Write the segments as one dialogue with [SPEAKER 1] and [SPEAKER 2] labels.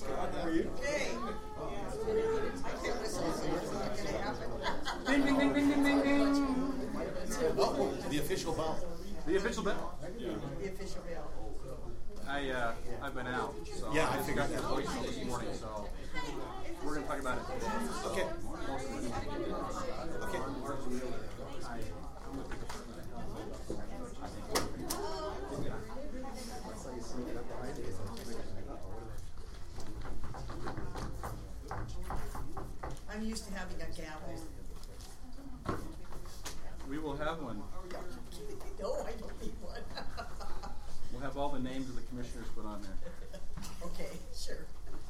[SPEAKER 1] Scott, how are you?
[SPEAKER 2] Okay. I can't listen to this. It's not going to happen.
[SPEAKER 3] Ding, ding, ding, ding, ding, ding, ding.
[SPEAKER 1] Oh, the official bell.
[SPEAKER 3] The official bell.
[SPEAKER 2] The official bell.
[SPEAKER 3] I've been out, so
[SPEAKER 1] Yeah, I
[SPEAKER 3] just
[SPEAKER 1] figured
[SPEAKER 3] got
[SPEAKER 1] that.
[SPEAKER 3] that voicemail this morning, so we're going to talk about it today. So
[SPEAKER 1] Okay. Okay.
[SPEAKER 2] I'm used to having a gavel.
[SPEAKER 3] We will have one.
[SPEAKER 2] No, I don't need one.
[SPEAKER 3] We'll have all the names of the commissioners put on there.
[SPEAKER 2] Okay, sure.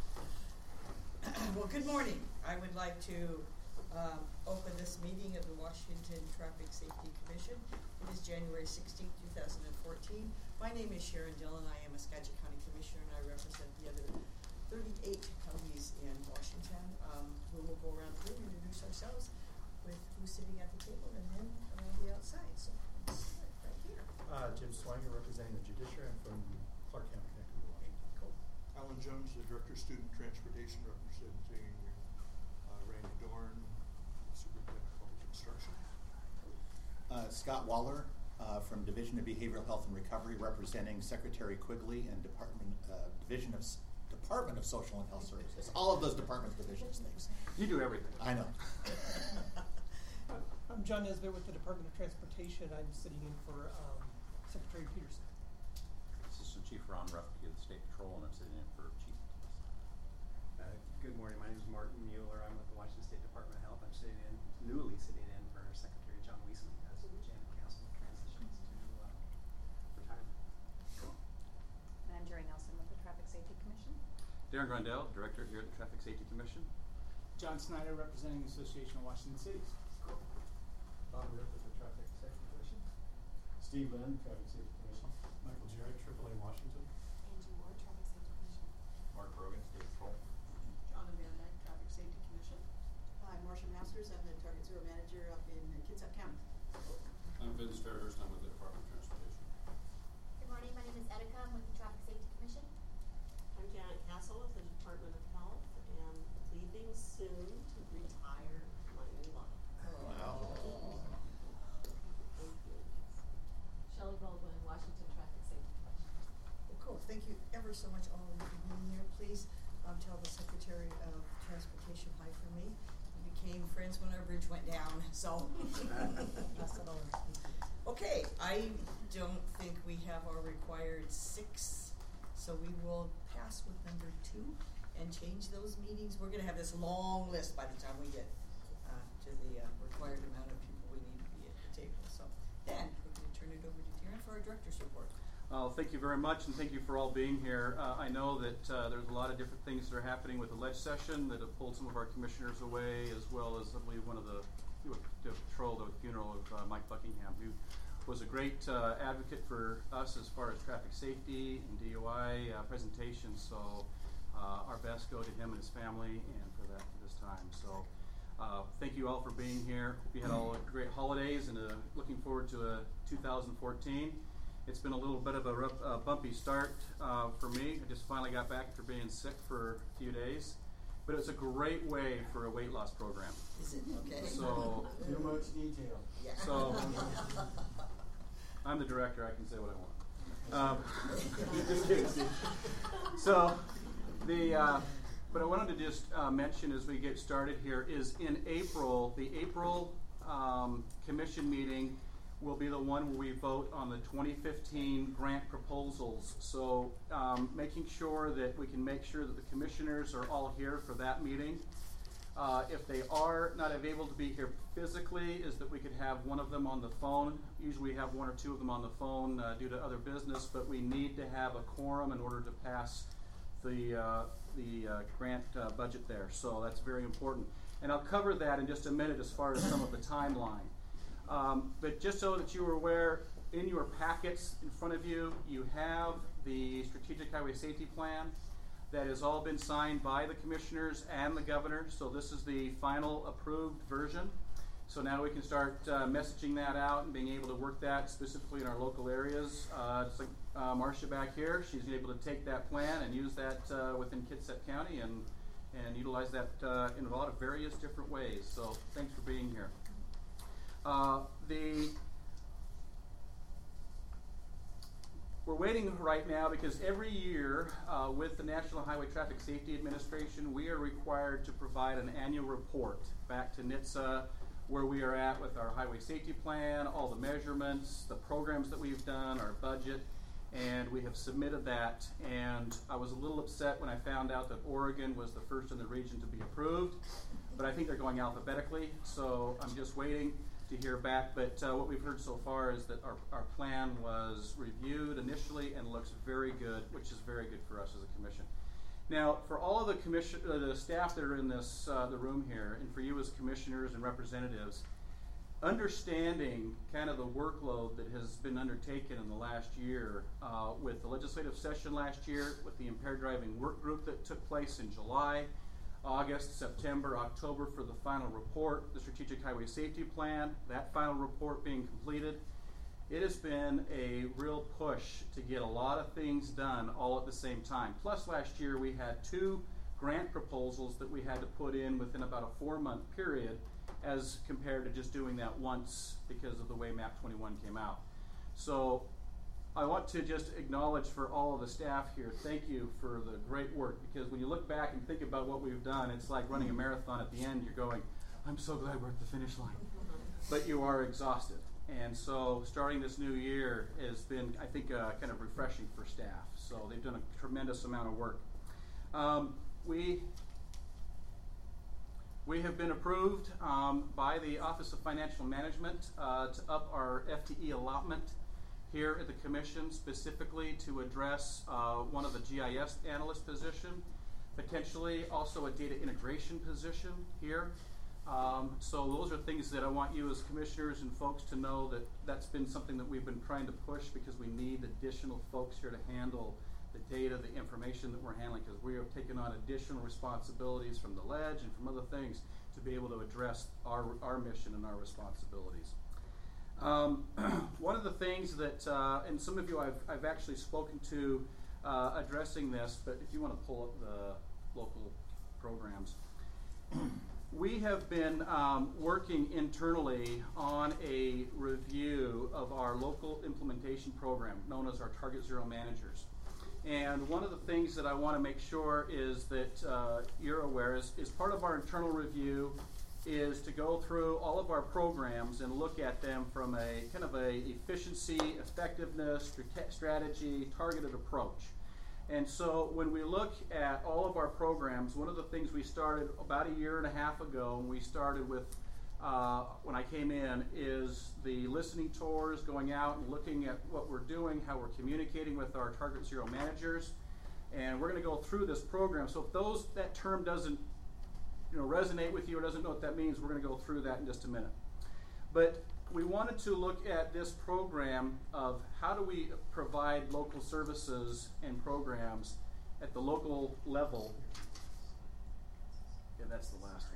[SPEAKER 2] Well, good morning. I would like to open this meeting of the Washington Traffic Safety Commission. It is January 16, 2014. My name is Sharon Dillon. I am a Skagit County Commissioner, and I represent the other 38 counties in Washington. We will go around the room and introduce ourselves with who's sitting at the table and then around the outside. So, right here.
[SPEAKER 4] Jim Swanger, representing the judiciary. I'm from Clark County, connected with Washington.
[SPEAKER 2] Cool.
[SPEAKER 5] Alan Jones, the Director of Student Transportation, representing Randy Dorn, Superintendent of Public Instruction.
[SPEAKER 1] Scott Waller from Division of Behavioral Health and Recovery, representing Secretary Quigley and Department of Social and Health Services. All of those department divisions things.
[SPEAKER 3] You do everything.
[SPEAKER 1] I know.
[SPEAKER 6] I'm John Nesbitt with the Department of Transportation. I'm sitting in for Secretary Peterson.
[SPEAKER 3] Assistant Chief Ron Ruffke of the State Patrol, and I'm sitting in for Chief.
[SPEAKER 7] Good morning. My name is Martin Mueller. I'm with the Washington State Department of Health. I'm newly sitting in for Secretary John Weasley as Janet Council transitions to retirement.
[SPEAKER 3] Cool.
[SPEAKER 8] And I'm Jerry Nelson with the Traffic Safety Commission.
[SPEAKER 3] Darren Grandel, Director here at the Traffic Safety Commission.
[SPEAKER 6] John Snyder representing the Association of Washington Cities.
[SPEAKER 4] Bob Rick with the Traffic Safety Commission.
[SPEAKER 9] Steve Lynn, Traffic Safety Commission.
[SPEAKER 4] Michael Jarrett, AAA Washington.
[SPEAKER 8] Angie Ward, Traffic Safety Commission.
[SPEAKER 9] Mark Rogan, State Patrol.
[SPEAKER 10] John Van Dyke, Traffic Safety Commission. I'm Marcia Masters. I'm the Target Zero Manager up in Kitsap County.
[SPEAKER 9] I'm Vince Fairhurst. I'm with the Department of Transportation.
[SPEAKER 11] Good morning. My name is Etika. I'm with the Traffic Safety Commission.
[SPEAKER 12] I'm Janet Castle with the Department of Health and leaving soon to retire my new life.
[SPEAKER 1] Wow.
[SPEAKER 12] Thank you.
[SPEAKER 8] Shelley Baldwin, Washington Traffic Safety Commission.
[SPEAKER 2] Well, cool. Thank you ever so much, all of you, for being here. Please tell the Secretary of Transportation hi for me. We became friends when our bridge went down, so pass it on. Okay, I don't think we have our required 6, so we will pass with number 2 and change those meetings. We're going to have this long list by the time we get to the required amount of people we need to be at the table. So then we're going to turn it over to Darren for our director's report.
[SPEAKER 3] Thank you very much, and thank you for all being here. I know that there's a lot of different things that are happening with the ledge session that have pulled some of our commissioners away, as well as I believe one of the patrol, the funeral of Mike Buckingham, who was a great advocate for us as far as traffic safety and DUI presentations. So our best go to him and his family, and for this time. So thank you all for being here. Hope you had all great holidays, and looking forward to 2014. It's been a little bit of a bumpy start for me. I just finally got back after being sick for a few days. But it's a great way for a weight loss program.
[SPEAKER 2] Is it? Okay.
[SPEAKER 3] So
[SPEAKER 9] Too much detail.
[SPEAKER 2] Yeah.
[SPEAKER 3] So I'm the director. I can say what I want. Just kidding, Steve. So what I wanted to just mention as we get started here is in April, the April commission meeting will be the one where we vote on the 2015 grant proposals. So making sure that we can make sure that the commissioners are all here for that meeting. If they are not able to be here physically, is that we could have one of them on the phone. Usually we have 1 or 2 of them on the phone due to other business, but we need to have a quorum in order to pass the grant budget there. So that's very important. And I'll cover that in just a minute as far as some of the timeline. But just so that you are aware, in your packets in front of you, you have the Strategic Highway Safety Plan that has all been signed by the commissioners and the governor. So this is the final approved version. So now we can start messaging that out and being able to work that specifically in our local areas. It's like Marcia back here. She's able to take that plan and use that within Kitsap County and utilize that in a lot of various different ways. So thanks for being here. We're waiting right now because every year with the National Highway Traffic Safety Administration, we are required to provide an annual report back to NHTSA where we are at with our highway safety plan, all the measurements, the programs that we've done, our budget, and we have submitted that. And I was a little upset when I found out that Oregon was the first in the region to be approved, but I think they're going alphabetically, so I'm just waiting to hear back. But what we've heard so far is that our plan was reviewed initially and looks very good, which is very good for us as a commission. Now, for all of the staff that are in this the room here, and for you as commissioners and representatives, understanding kind of the workload that has been undertaken in the last year with the legislative session last year, with the impaired driving work group that took place in July, August, September, October for the final report, the Strategic Highway Safety Plan, that final report being completed. It has been a real push to get a lot of things done all at the same time. Plus last year we had 2 grant proposals that we had to put in within about a 4-month period as compared to just doing that once because of the way MAP 21 came out. So I want to just acknowledge for all of the staff here, thank you for the great work, because when you look back and think about what we've done, it's like running a marathon. At the end you're going, I'm so glad we're at the finish line. But you are exhausted. And so starting this new year has been, I think, kind of refreshing for staff. So they've done a tremendous amount of work. We have been approved by the Office of Financial Management to up our FTE allotment here at the Commission, specifically to address one of the GIS analyst position, potentially also a data integration position here. So those are things that I want you as commissioners and folks to know that that's been something that we've been trying to push because we need additional folks here to handle the data, the information that we're handling, because we have taken on additional responsibilities from the ledge and from other things to be able to address our mission and our responsibilities. One of the things that, and some of you I've actually spoken to addressing this, but if you want to pull up the local programs. We have been working internally on a review of our local implementation program known as our Target Zero Managers. And one of the things that I want to make sure is that you're aware is part of our internal review is to go through all of our programs and look at them from a kind of a efficiency, effectiveness, strategy, targeted approach. And so when we look at all of our programs, one of the things we started about 1.5 years ago, and we started with, when I came in, is the listening tours, going out and looking at what we're doing, how we're communicating with our Target Zero managers. And we're going to go through this program. So if that term doesn't resonate with you or doesn't know what that means, we're going to go through that in just a minute. But we wanted to look at this program of how do we provide local services and programs at the local level. Yeah, that's the last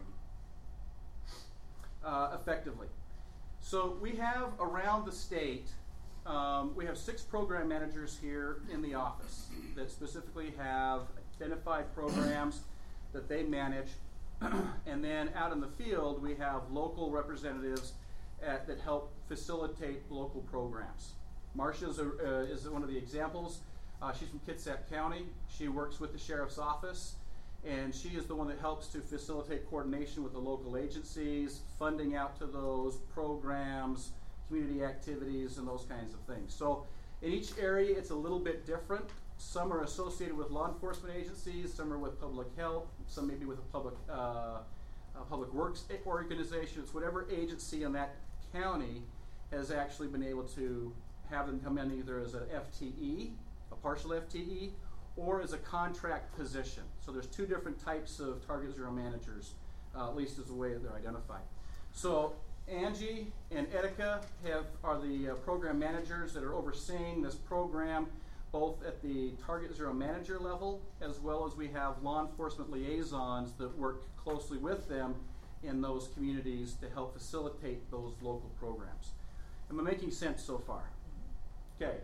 [SPEAKER 3] one. Effectively. So we have around the state, we have 6 program managers here in the office that specifically have identified programs that they manage. And then out in the field, we have local representatives that help facilitate local programs. Marcia is one of the examples. She's from Kitsap County. She works with the Sheriff's Office, and she is the one that helps to facilitate coordination with the local agencies, funding out to those programs, community activities, and those kinds of things. So in each area, it's a little bit different. Some are associated with law enforcement agencies, some are with public health, some maybe with a public works organization. It's whatever agency in that county has actually been able to have them come in either as an FTE, a partial FTE, or as a contract position. So there's 2 different types of Target Zero managers, at least as the way they're identified. So Angie and Etika are the program managers that are overseeing this program, both at the Target Zero manager level, as well as we have law enforcement liaisons that work closely with them in those communities to help facilitate those local programs. Am I making sense so far? Okay,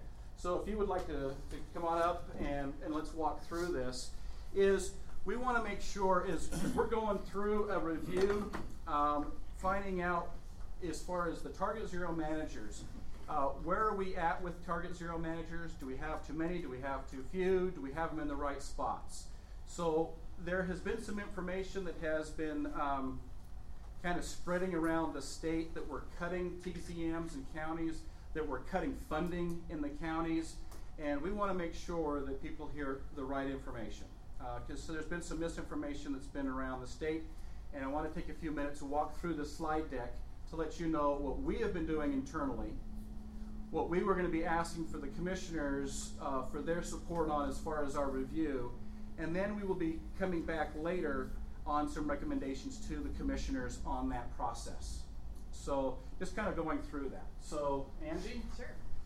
[SPEAKER 3] So if you would like to come on up and let's walk through this, is we want to make sure is we're going through a review, finding out as far as the Target Zero managers, where are we at with Target Zero managers? Do we have too many? Do we have too few? Do we have them in the right spots? So there has been some information that has been kind of spreading around the state that we're cutting TCMs in counties, that we're cutting funding in the counties, and we want to make sure that people hear the right information. Because so there's been some misinformation that's been around the state, and I want to take a few minutes to walk through the slide deck to let you know what we have been doing internally, what we were going to be asking for the commissioners for their support on as far as our review, and then we will be coming back later on some recommendations to the commissioners on that process. So just kind of going through that. So Angie?
[SPEAKER 8] Sure.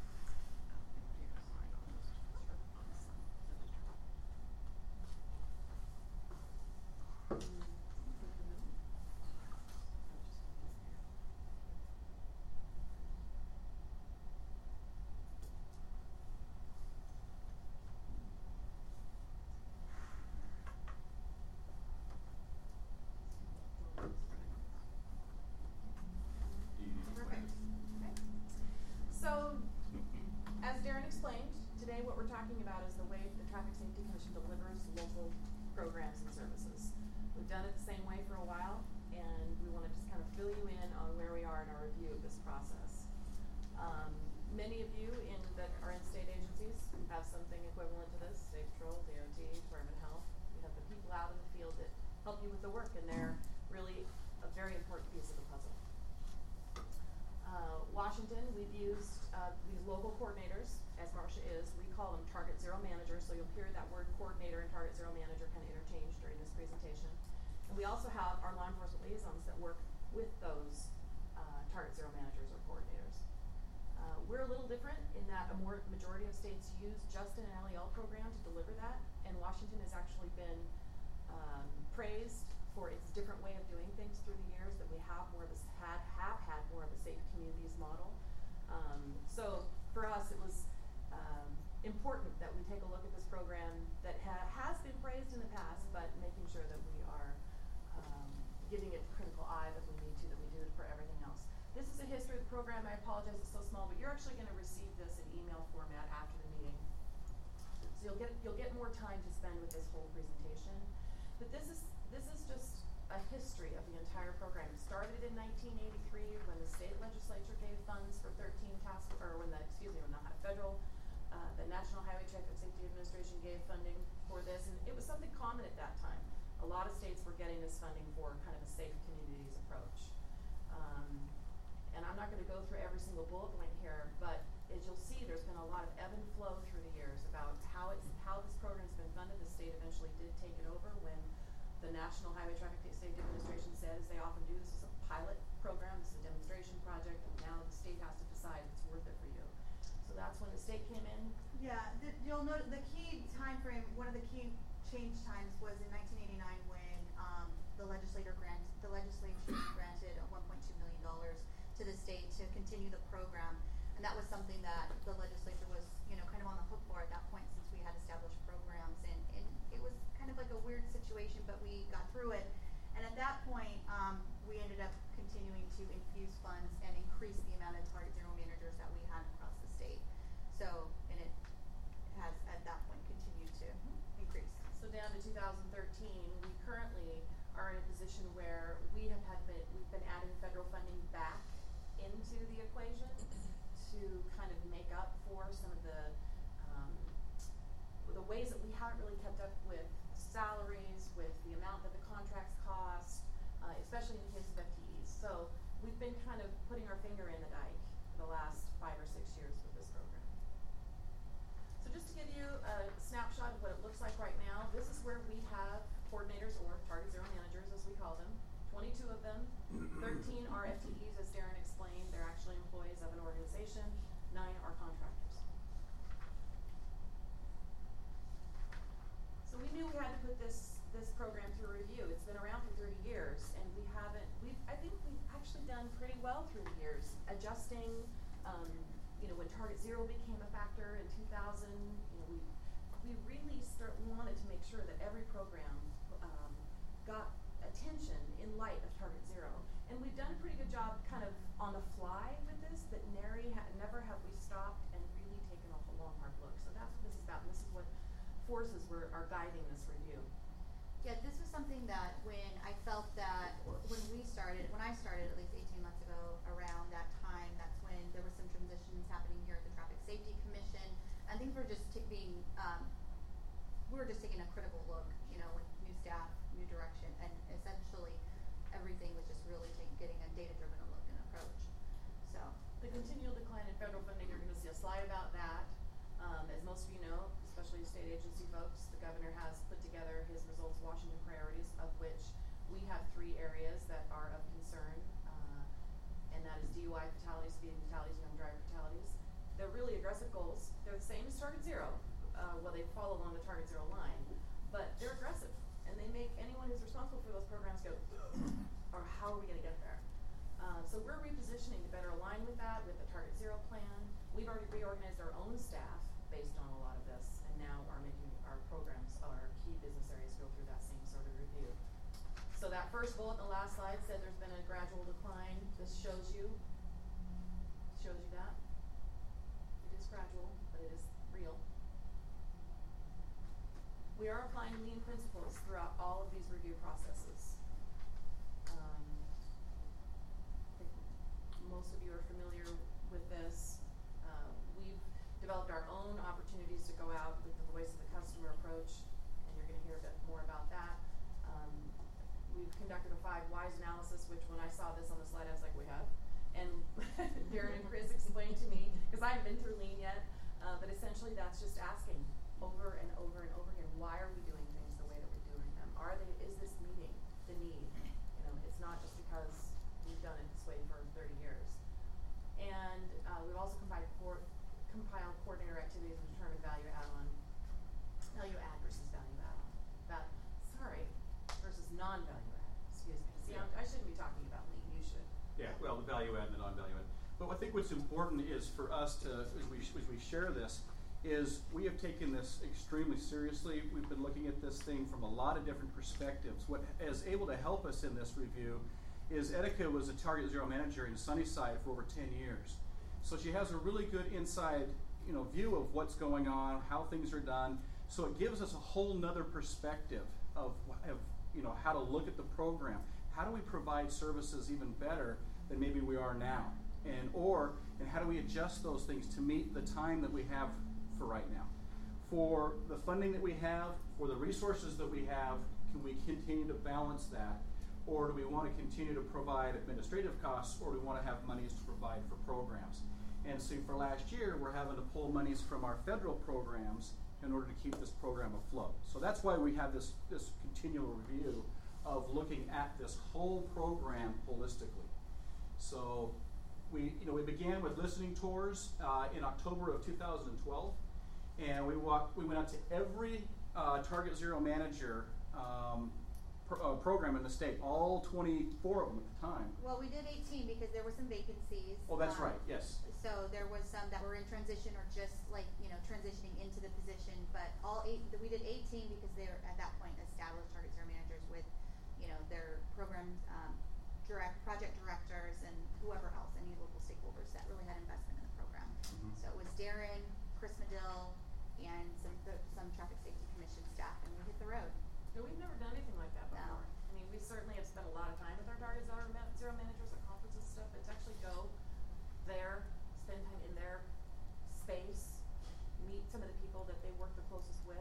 [SPEAKER 8] Perfect. Okay. So, as Darren explained, today what we're talking about is the way the Traffic Safety Commission delivers local programs and services. We've done it the same way for a while, and we want to just kind of fill you in on where we are in our review of this process. Many of you that are in state agencies have something equivalent to this: State Patrol, DOT, Department of Health. You have the people out in the field that help you with the work, and they're really a very important piece of the puzzle. Washington, we've used these local coordinators, as Marcia is. We call them Target Zero managers, so you'll hear that word coordinator and Target Zero manager kind of interchanged during this presentation. And we also have our law enforcement liaisons that work with those Target Zero managers or coordinators. We're a little different in that a majority of states use just an LEL program to deliver that, and Washington has actually been praised for its different way of doing things through the years, that we have had more of a safe communities model. So for us, it was important that we take a look at this program that has been praised in the past, but making sure that we are giving it the critical eye that we need to, that we do it for everything else. This is a history of the program. I apologize it's so small, but you're actually going to receive this in email format after the meeting. So you'll get more time to spend with this whole presentation. But this is just a history of the entire program. It started in 1983 when the state legislature gave funds for 13 the National Highway Traffic Safety Administration gave funding for this, and it was something common at that time. A lot of states were getting this funding for kind of a safe communities approach. And I'm not going to go through every single bullet point here, but as you'll see, there's been a lot of ebb and flow through the years about how this program's been funded. The state eventually did take it over when the National Highway Traffic Safety Administration said, as they often do, this is a pilot program, this is a demonstration project, and now the state has to decide if it's worth it for you. So that's when the state came in.
[SPEAKER 11] Yeah, you'll note the key time frame, one of the key change times was in 1989 when the legislature granted $1.2 million to the state to continue the program, and that was something that the legislature was, kind of on the hook for at that point, since we had established programs, and it was kind of like a weird situation, but we got through it. And at that point, we ended up continuing to infuse funds and increase the amount of Target Zero managers that we had across the state. So, and it has at that point continued to increase.
[SPEAKER 8] So down to 2013, we currently are in a position where we've been adding federal funding back into the equation to kind of make up for some of the ways that we haven't really kept up with salaries, with the amount that the contracts cost, especially in the case of FTEs. So we've been kind of putting our finger in the dike for the last 5 or 6 years with this program. So just to give you a snapshot of what it looks like right now, this is where we have coordinators, or Target Zero managers as we call them, 22 of them. 13 are FTEs, as Darren explained. They're actually employees of an organization. 9 are contractors. So we knew we had to put this program through review. It's been around for 30 years, and I think we've actually done pretty well through the years, adjusting, when Target Zero became a factor in 2000. wanted to make sure that every program got attention in light of Target Zero. And we've done a pretty good job kind of on the fly with this, but never have we stopped and really taken a long, hard look. So that's what this is about, and this is what forces are guiding this review.
[SPEAKER 11] Yeah, this was something that when I felt that when I started at least 18 months ago, around that time, that's when there were some transitions happening here at the Traffic Safety Commission, and things were just we were just taking a critical look, you know, with new staff, new direction, and essentially everything was just really getting a data-driven look and approach. So
[SPEAKER 8] the continual decline in federal funding, you're going to see a slide about that. As most of you know, especially state agency folks, the governor has put together his results Washington priorities, of which we have 3 areas that are of concern, and that is DUI fatalities, speeding fatalities, young driver fatalities. They're really aggressive goals. They're the same as Target Zero. Well, they follow along the Target Zero line, but they're aggressive, and they make anyone who's responsible for those programs go, or how are we going to get there? So we're repositioning to better align with that, with the Target Zero plan. We've already reorganized our own staff based on a lot of this, and now are making our programs, our key business areas, go through that same sort of review. So that first bullet in the last slide said there's been a gradual decline. This shows you that. It is gradual, but it is real. We are applying lean principles throughout all of these review processes. I think most of you are familiar with this. We've developed our own opportunities to go out with the voice of the customer approach, and you're going to hear a bit more about that. We've conducted a 5 whys analysis, which when I saw this on the slide, I was like, we have. And Darren and Chris explained to me, because I haven't been through lean yet, but essentially that's just asking over and over and over again, why are we doing things the way that we're doing them? Is this meeting the need? You know, it's not just because we've done it this way for 30 years. And we've also compiled coordinator activities to determine value add versus value add-on. Versus non-value add. Excuse me. See,
[SPEAKER 3] Yeah.
[SPEAKER 8] I shouldn't be talking about lean. You should.
[SPEAKER 3] Yeah, well, the value add and the non-value add. But I think what's important is for us to, as we share this, is we have taken this extremely seriously. We've been looking at this thing from a lot of different perspectives. What is able to help us in this review is Etika was a Target Zero manager in Sunnyside for over 10 years. So she has a really good inside, view of what's going on, how things are done. So it gives us a whole nother perspective of how to look at the program. How do we provide services even better than maybe we are now? And how do we adjust those things to meet the time that we have for right now? For the funding that we have, for the resources that we have, can we continue to balance that? Or do we want to continue to provide administrative costs, or do we want to have monies to provide for programs? And so for last year, we're having to pull monies from our federal programs in order to keep this program afloat. So that's why we have this continual review of looking at this whole program holistically. So we began with listening tours in October of 2012, and we went out to every Target Zero manager program in the state, all 24 of them at the time.
[SPEAKER 11] Well, we did 18 because there were some vacancies.
[SPEAKER 3] Oh, that's right, yes.
[SPEAKER 11] So there was some that were in transition or just transitioning into the position, but we did 18 because they were at that point established Target Zero managers with, their program project directors and whoever else, any local stakeholders that really had investment in the program.
[SPEAKER 3] Mm-hmm.
[SPEAKER 11] So it was Darren, Chris Medill, and some Traffic Safety Commission staff, and we hit the road.
[SPEAKER 8] No, we've never done anything like that before.
[SPEAKER 11] No.
[SPEAKER 8] I mean, we certainly have spent a lot of time with our Target Zero managers at conferences and stuff, but to actually go there, spend time in their space, meet some of the people that they work the closest with,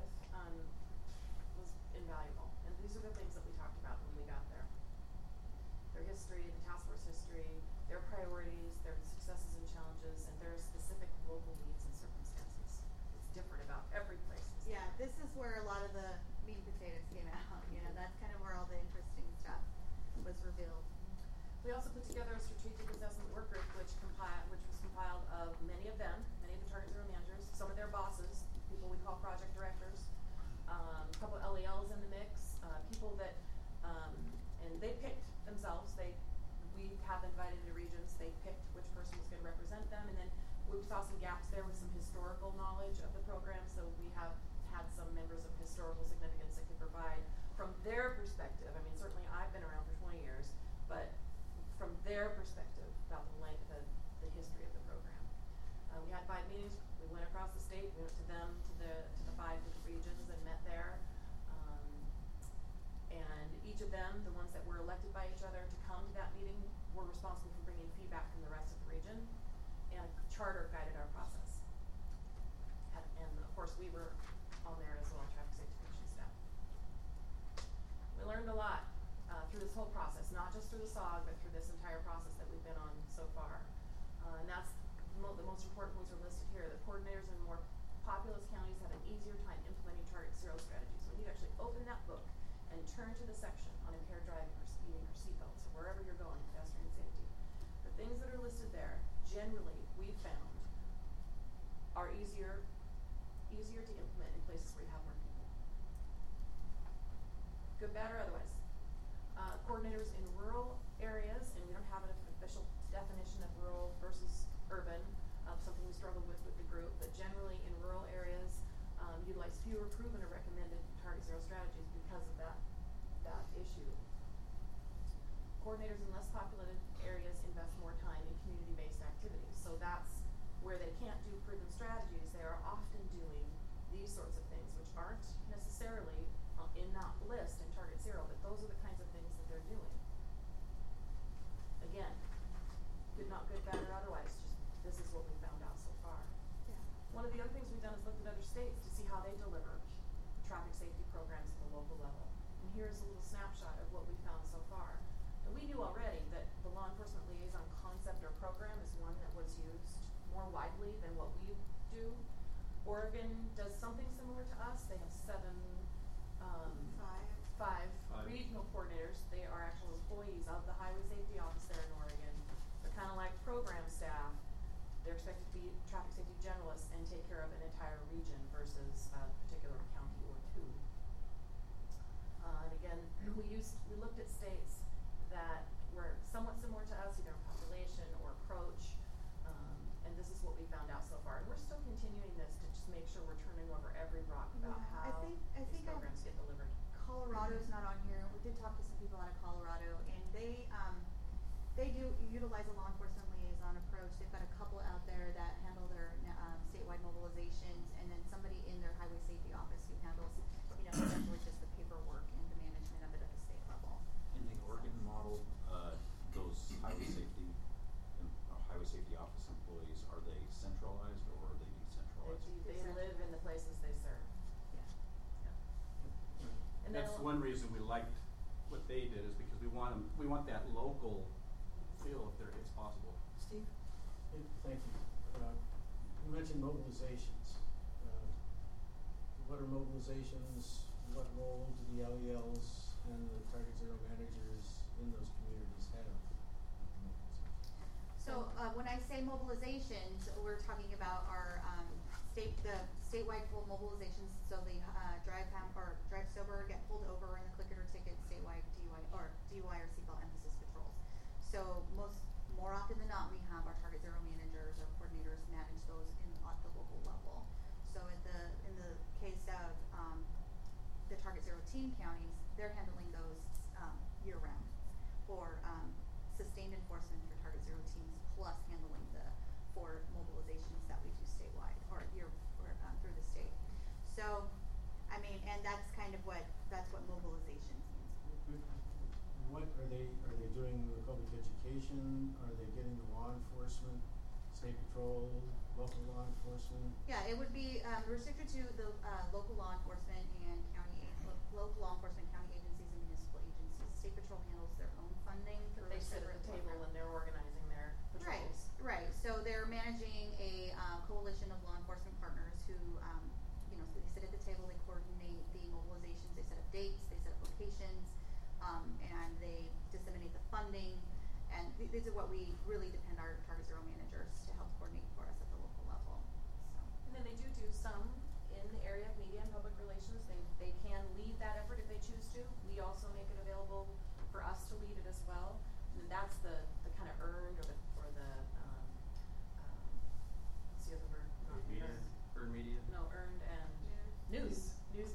[SPEAKER 8] was invaluable. And these are the things that we talked about when we got there. Their history, the task force history, their priorities, their successes and challenges, and their specific local needs and circumstances. It's different about every place.
[SPEAKER 11] Yeah, this is where a lot of the meat and potatoes came out. That's kind of where all the interesting stuff was revealed.
[SPEAKER 8] We also put together a strategic assessment work group, which was compiled of many of the Target Zero managers, some of their bosses, people we call project directors, a couple of LELs in the mix, people that, and they picked themselves. We have invited into regions. They picked which person was going to represent them, and then we saw some gaps there with some historical knowledge of the program. So we have had some members of historical significance that could provide from their perspective. I mean, certainly I've been around for 20 years, but from their perspective about the history of the program. We had 5 meetings. We went across the state. We went to them, to the 5 different regions, and met there. And each of them, the ones that were elected by each other to come to that meeting, were responsible for bringing feedback from the rest of the region. And a charter guided our process. And of course, we were on there as well, Traffic Safety Commission staff. We learned a lot through this whole process, not just through the SOG, but through this entire process that we've been on so far. And that's the most important points are listed here. The coordinators in more populous counties have an easier time implementing Target Zero strategies. When you actually open that book and turn to the section on impaired driving or speeding or seatbelts or wherever you're going, pedestrian safety, the things that are listed there, generally, we've found, are easier to implement in places where you have more people. Good, bad, or otherwise. Coordinators in rural areas, and we don't have an official definition of rural versus urban, something we struggle with the group, but generally in rural areas, utilize fewer proven or recommended Target Zero strategies because of that issue. Coordinators in less populated areas invest more time in community-based activities. So that's where they can't do proven strategies. They are often doing these sorts of things, which aren't necessarily in that list in Target Zero, but those are the kinds of things that they're doing. Again, good, not good, bad, or otherwise, just this is what we found out so far.
[SPEAKER 11] Yeah.
[SPEAKER 8] One of the other things we've done is looked at other states to see how they deliver traffic safety programs at the local level. And here's a little snapshot of what we found so far. And we knew already that the law enforcement liaison concept or program is one that was used more widely than what we do. Oregon does something similar to us. They have 5 regional coordinators. They are actual employees of the Highway Safety Office there in Oregon. They're kind of like program staff. They're expected to be traffic safety generalists and take care of an entire region versus a particular county or 2. And again, we looked at states that were somewhat similar to us, either in population or approach, and this is what we found out so far. And we're still continuing this to just make sure we're turning over every rock about how these programs get delivered.
[SPEAKER 11] Colorado's not on here. We did talk to some people out of Colorado, and they do utilize a law enforcement liaison approach. They've got a couple out there that handle their statewide mobilizations, and then somebody in their highway safety office who handles, essentially just the paperwork and the management of it at the state level.
[SPEAKER 13] In the Oregon model, those highway safety office employees, are they centralized or are they decentralized?
[SPEAKER 8] They live in the places they serve. And
[SPEAKER 3] that's one reason we liked what they did, is because we want that local feel if it's possible.
[SPEAKER 2] Steve?
[SPEAKER 4] Thank you. You mentioned mobilizations. What are mobilizations? What role do the LELs and the Target Zero managers in those communities have?
[SPEAKER 11] So when I say mobilizations, we're talking about our statewide full mobilizations. So the drive sober, get pulled over, and the click it or ticket statewide DUI or seatbelt emphasis patrols. So more often than not, we have our Target Zero managers or coordinators manage those at the local level. So in the case of the Target Zero team counties, they're handling those year round for sustained enforcement for Target Zero teams, plus handling the 4 mobilizations that we do statewide or through the state. So, I mean, and that's what mobilizations means.
[SPEAKER 4] What are they doing with public education? Are they getting the law enforcement, state patrol, local law enforcement?
[SPEAKER 11] Yeah, it would be restricted to the local law enforcement and local law enforcement, county agencies, and municipal agencies. State patrol handles their own funding.
[SPEAKER 8] But they sit at the table and they're organizing their patrols.
[SPEAKER 11] Right. So they're managing a coalition of law enforcement partners who, so they sit at the table, they coordinate the mobilizations, they set up dates, they set up locations, and they disseminate the funding. And these are what we really depend our Target Zero managers to help coordinate for us at the local level. So.
[SPEAKER 8] And then they do some in the area of media and public relations. They can lead that effort if they choose to. We also make it available for us to lead it as well. And that's the kind of earned or the what's the other word?
[SPEAKER 3] Earned media.
[SPEAKER 8] No, earned and news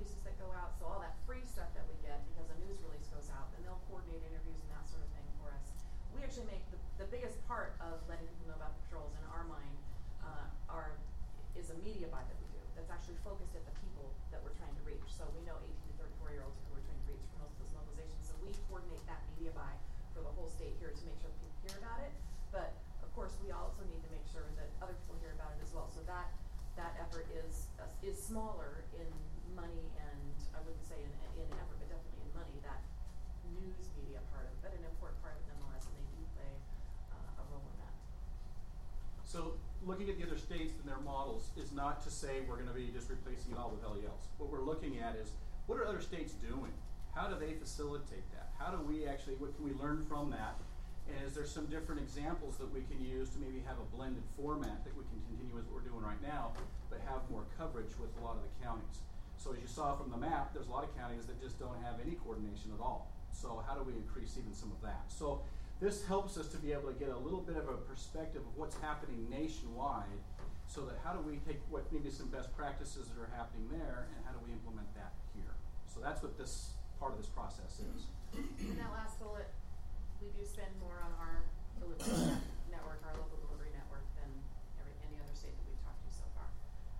[SPEAKER 8] releases that go out, so all that free stuff that we get because a news release goes out, then they'll coordinate interviews and that sort of thing for us. We actually make the biggest part of letting people know about the patrols in our mind is a media buy that we do that's actually focused at the people that we're trying to reach. So we know 18 to 34-year-olds who we're trying to reach for most of those mobilizations. So we coordinate that media buy for the whole state here to make sure that people hear about it. But of course, we also need to make sure that other people hear about it as well. So that effort is smaller in money and I wouldn't say in effort, but definitely in money. That news media part of it, but an important part of it nonetheless, and they do play a role in that.
[SPEAKER 3] So looking at the other states and their models is not to say we're going to be just replacing it all with LELs. What we're looking at is what are other states doing? How do they facilitate that? How do we actually, what can we learn from that? And is there some different examples that we can use to maybe have a blended format that we can continue as what we're doing right now, but have more coverage with a lot of the counties? So as you saw from the map, there's a lot of counties that just don't have any coordination at all. So how do we increase even some of that? So this helps us to be able to get a little bit of a perspective of what's happening nationwide, so that how do we take what maybe some best practices that are happening there and how do we implement that here? So that's what this part of this process is.
[SPEAKER 8] And that last bullet, we do spend more on our delivery network, our local delivery network, than any other state that we've talked to so far.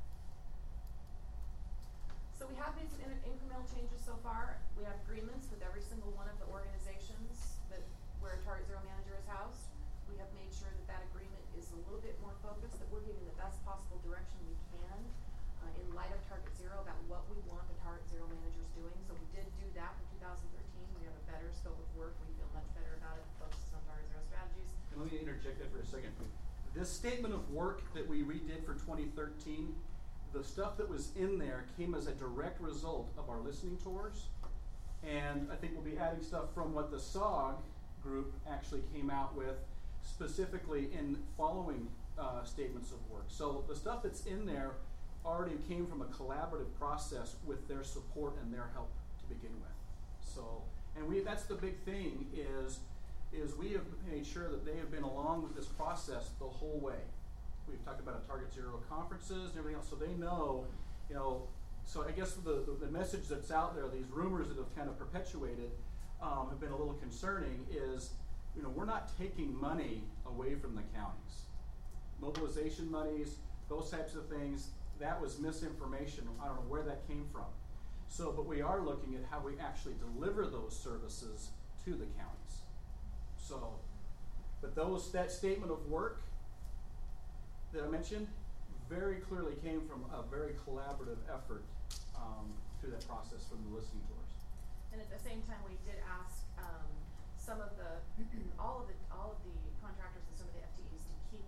[SPEAKER 8] So we have made some incremental changes so far. We have agreements with every single one of the organizations where Target Zero Manager is housed. We have made sure that agreement is a little bit more focused, that we're giving the best possible direction we can in light of Target Zero about what we want the Target Zero managers doing. So we did do that in 2013. We have a better scope of work. We feel much better about it. Focuses on Target Zero strategies.
[SPEAKER 3] And let me interject that for a second. This statement of work that we redid for 2013, the stuff that was in there came as a direct result of our listening tours. And I think we'll be adding stuff from what the SOG group actually came out with specifically in following statements of work. So the stuff that's in there already came from a collaborative process with their support and their help to begin with. So, and that's the big thing is we have made sure that they have been along with this process the whole way. We've talked about Target Zero conferences and everything else, so they know, so I guess the message that's out there, these rumors that have kind of perpetuated, have been a little concerning is, we're not taking money away from the counties. Mobilization monies, those types of things, that was misinformation. I don't know where that came from. So, but we are looking at how we actually deliver those services to the counties. So, but that statement of work that I mentioned very clearly came from a very collaborative effort through that process from the listening tours.
[SPEAKER 8] And at the same time, we did ask some of all of the contractors and some of the FTEs to keep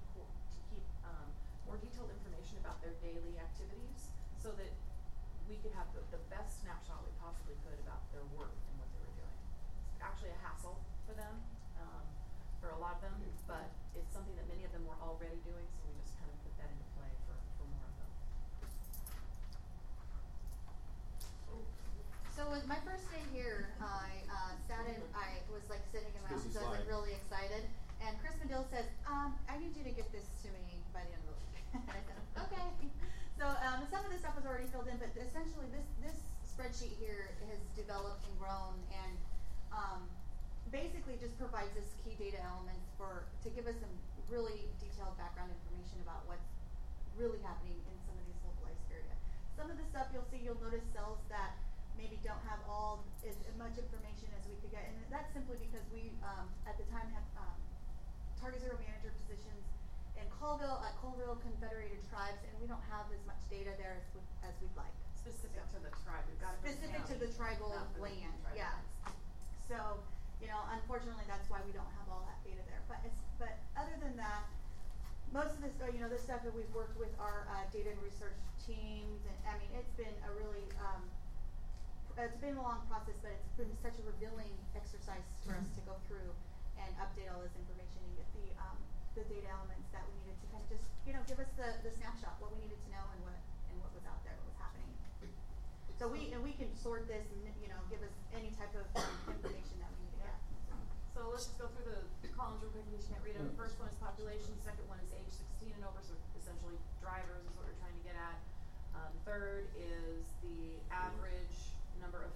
[SPEAKER 8] more detailed information about their daily activities, so that we could have the best snapshot we possibly could about their work and what they were doing. It's actually a hassle for them, for a lot of them, but it's something that many of them were already doing, so we just kind of put that into play for more of them.
[SPEAKER 11] So with my first day here, I was like sitting in my office, I was like really excited. And Chris Medill says, I need you to get this to me by the end of the week. And I said, okay. So some of this stuff was already filled in, but essentially this spreadsheet here has developed and grown and basically just provides us key data elements to give us some really detailed background information about what's really happening in some of these localized areas. Some of the stuff you'll notice cells that maybe don't have as much information as we could get, and that's simply because we at the time had Target Zero Manager positions in Colville Confederated Tribes, and we don't have as much data there as we'd like.
[SPEAKER 8] Specific to the tribe, we've got
[SPEAKER 11] specific to the tribal land, yeah. So, unfortunately, that's why we don't have all that data there. But other than that, most of this, the stuff that we've worked with our data and research teams, and I mean, it's been a really it's been a long process, but it's been such a revealing exercise for us to go through and update all this information and get the data elements that we needed to kind of just, give us the snapshot, what we needed to know and what was out there, what was happening. So we can sort this and, give us any type of information that we need to get.
[SPEAKER 8] So let's just go through the columns real quick in case you can't read them. The first one is population, the second one is age 16 and over, so essentially drivers is what we're trying to get at. The third is the average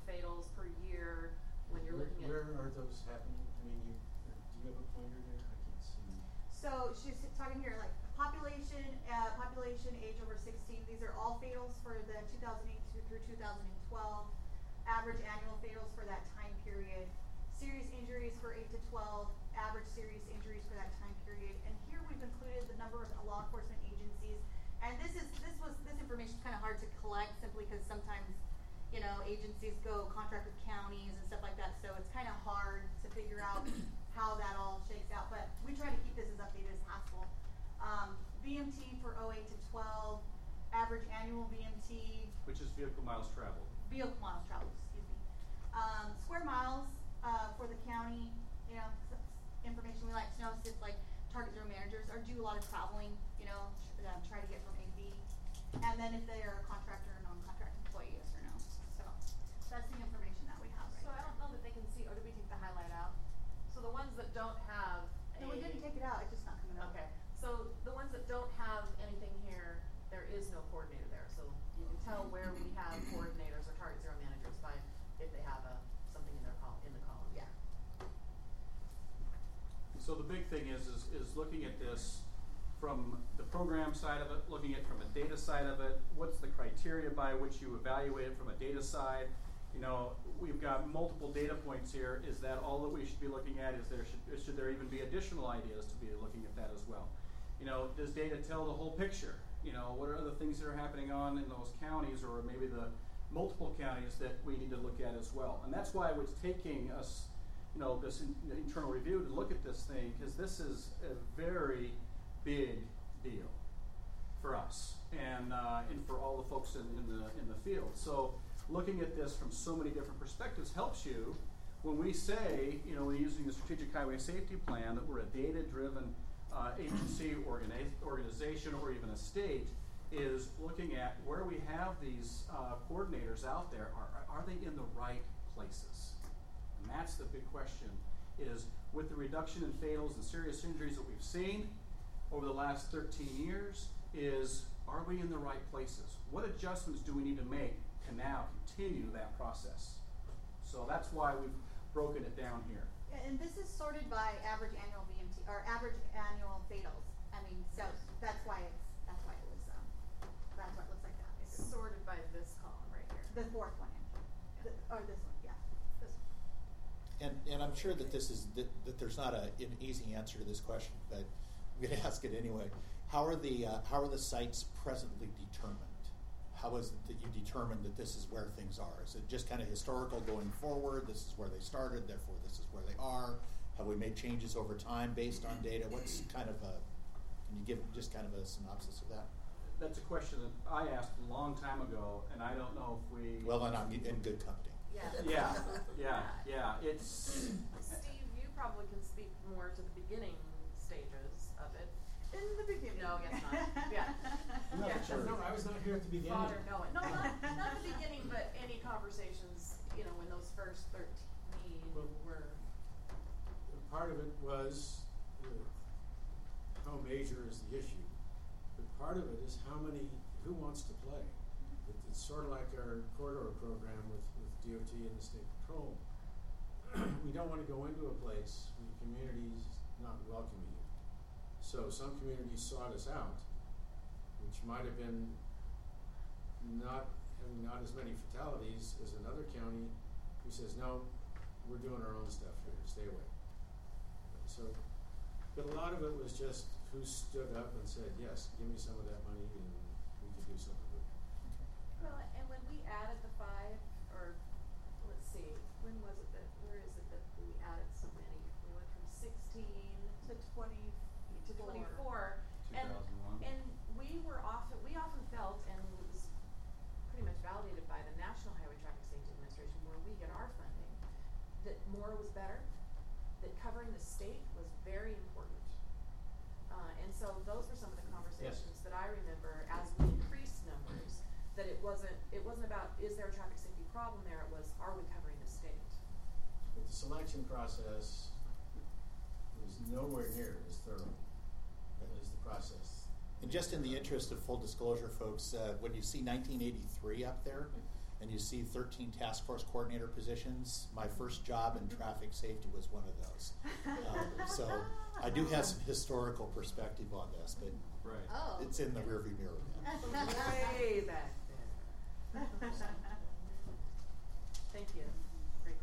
[SPEAKER 8] fatals per year when you're looking at.
[SPEAKER 4] Where are those happening? I mean, do you have a pointer there? I can't see.
[SPEAKER 11] So she's talking here like population age over 16. These are all fatals for the 2008 through 2012. Average annual fatals for that time period. Serious injuries for 8 to 12. Average serious injuries for that time period. And here we've included the number of law enforcement agencies. And this information is kind of hard to collect simply because sometimes, you know, agencies go contract with counties and stuff like that. So it's kind of hard to figure out how that all shakes out. But we try to keep this as updated as possible. VMT for 08 to 12, average annual VMT.
[SPEAKER 3] Which is vehicle miles traveled.
[SPEAKER 11] Vehicle miles traveled, excuse me. Square miles for the county, you know, information we like to know since like Target Zero managers do a lot of traveling, you know, try to get from A to B. And then if they are a contractor or non-contract employee, yes or no. So that's the information that we have right
[SPEAKER 8] So I don't know that they can see, or did we take the highlight out? So the ones that don't have
[SPEAKER 11] No, we didn't take it out, it's just not coming up.
[SPEAKER 8] Okay, so the ones that don't have anything here, there is no coordinator there. So you can tell where we have coordinators or Target Zero managers by if they have something in their in the column.
[SPEAKER 11] Yeah.
[SPEAKER 3] So the big thing is looking at this from the program side of it, looking at it from a data side of it. What's the criteria by which you evaluate it from a data side? You know, we've got multiple data points here. Is that all that we should be looking at? Should there even be additional ideas to be looking at that as well? You know, does data tell the whole picture? You know, what are the things that are happening on in those counties, or maybe the multiple counties that we need to look at as well? And that's why it's taking us, you know, this internal review to look at this thing, because this is a very big deal for us and for all the folks in the field. So looking at this from so many different perspectives helps you when we say, you know, using the Strategic Highway Safety Plan, that we're a data-driven agency, organization, or even a state, is looking at where we have these coordinators out there. Are they in the right places? And that's the big question, is with the reduction in fatals and serious injuries that we've seen over the last 13 years, are we in the right places? What adjustments do we need to make to now continue that process? So that's why we've broken it down here.
[SPEAKER 11] And this is sorted by average annual VMT or average annual fatals. I mean, so that's why it looks like that.
[SPEAKER 8] It's sorted by this column right here.
[SPEAKER 11] The fourth one, or this one, yeah, this one.
[SPEAKER 1] And I'm sure that that there's not an easy answer to this question, but I'm going to ask it anyway. How are the sites presently determined? How is it that you determine that this is where things are? Is it just kind of historical going forward? This is where they started, therefore this is where they are. Have we made changes over time based on data? What's kind of can you give just kind of a synopsis of that?
[SPEAKER 3] That's a question that I asked a long time ago, and I don't know if we.
[SPEAKER 1] Well, then I'm in good company.
[SPEAKER 3] Yeah. It's.
[SPEAKER 8] Steve, you probably can speak more to the beginning stages of it.
[SPEAKER 11] In the beginning.
[SPEAKER 8] No, I guess not. Yeah.
[SPEAKER 4] No, I was not here at the beginning.
[SPEAKER 8] Father, no, not the beginning, but any conversations, you know, when those first 13 were.
[SPEAKER 4] Part of it was how major is the issue, but part of it is who wants to play. It's sort of like our corridor program with DOT and the State Patrol. We don't want to go into a place where the community's not welcoming you. So some communities sought us out, which might have been not as many fatalities as another county who says, no, we're doing our own stuff here, stay away. So, but a lot of it was just who stood up and said, yes, give me some of that money and we can do something with it.
[SPEAKER 8] Well, and when we added the 5, or let's see, where is it that we added so many? We went from 16 to 24. And we often felt, and it was pretty much validated by the National Highway Traffic Safety Administration, where we get our funding, that more was better, that covering the state was very important. And so those were some of the conversations that I remember as we increased numbers, that it wasn't about, is there a traffic safety problem there? It was, are we covering the state?
[SPEAKER 4] But the selection process was nowhere near as thorough as the process.
[SPEAKER 1] And just in the interest of full disclosure, folks, when you see 1983 up there, and you see 13 task force coordinator positions. My first job in traffic safety was one of those. So I do have some historical perspective on this, but
[SPEAKER 3] Right.
[SPEAKER 11] Oh.
[SPEAKER 1] it's in the rearview mirror now.
[SPEAKER 8] Way back there. Thank you. Great.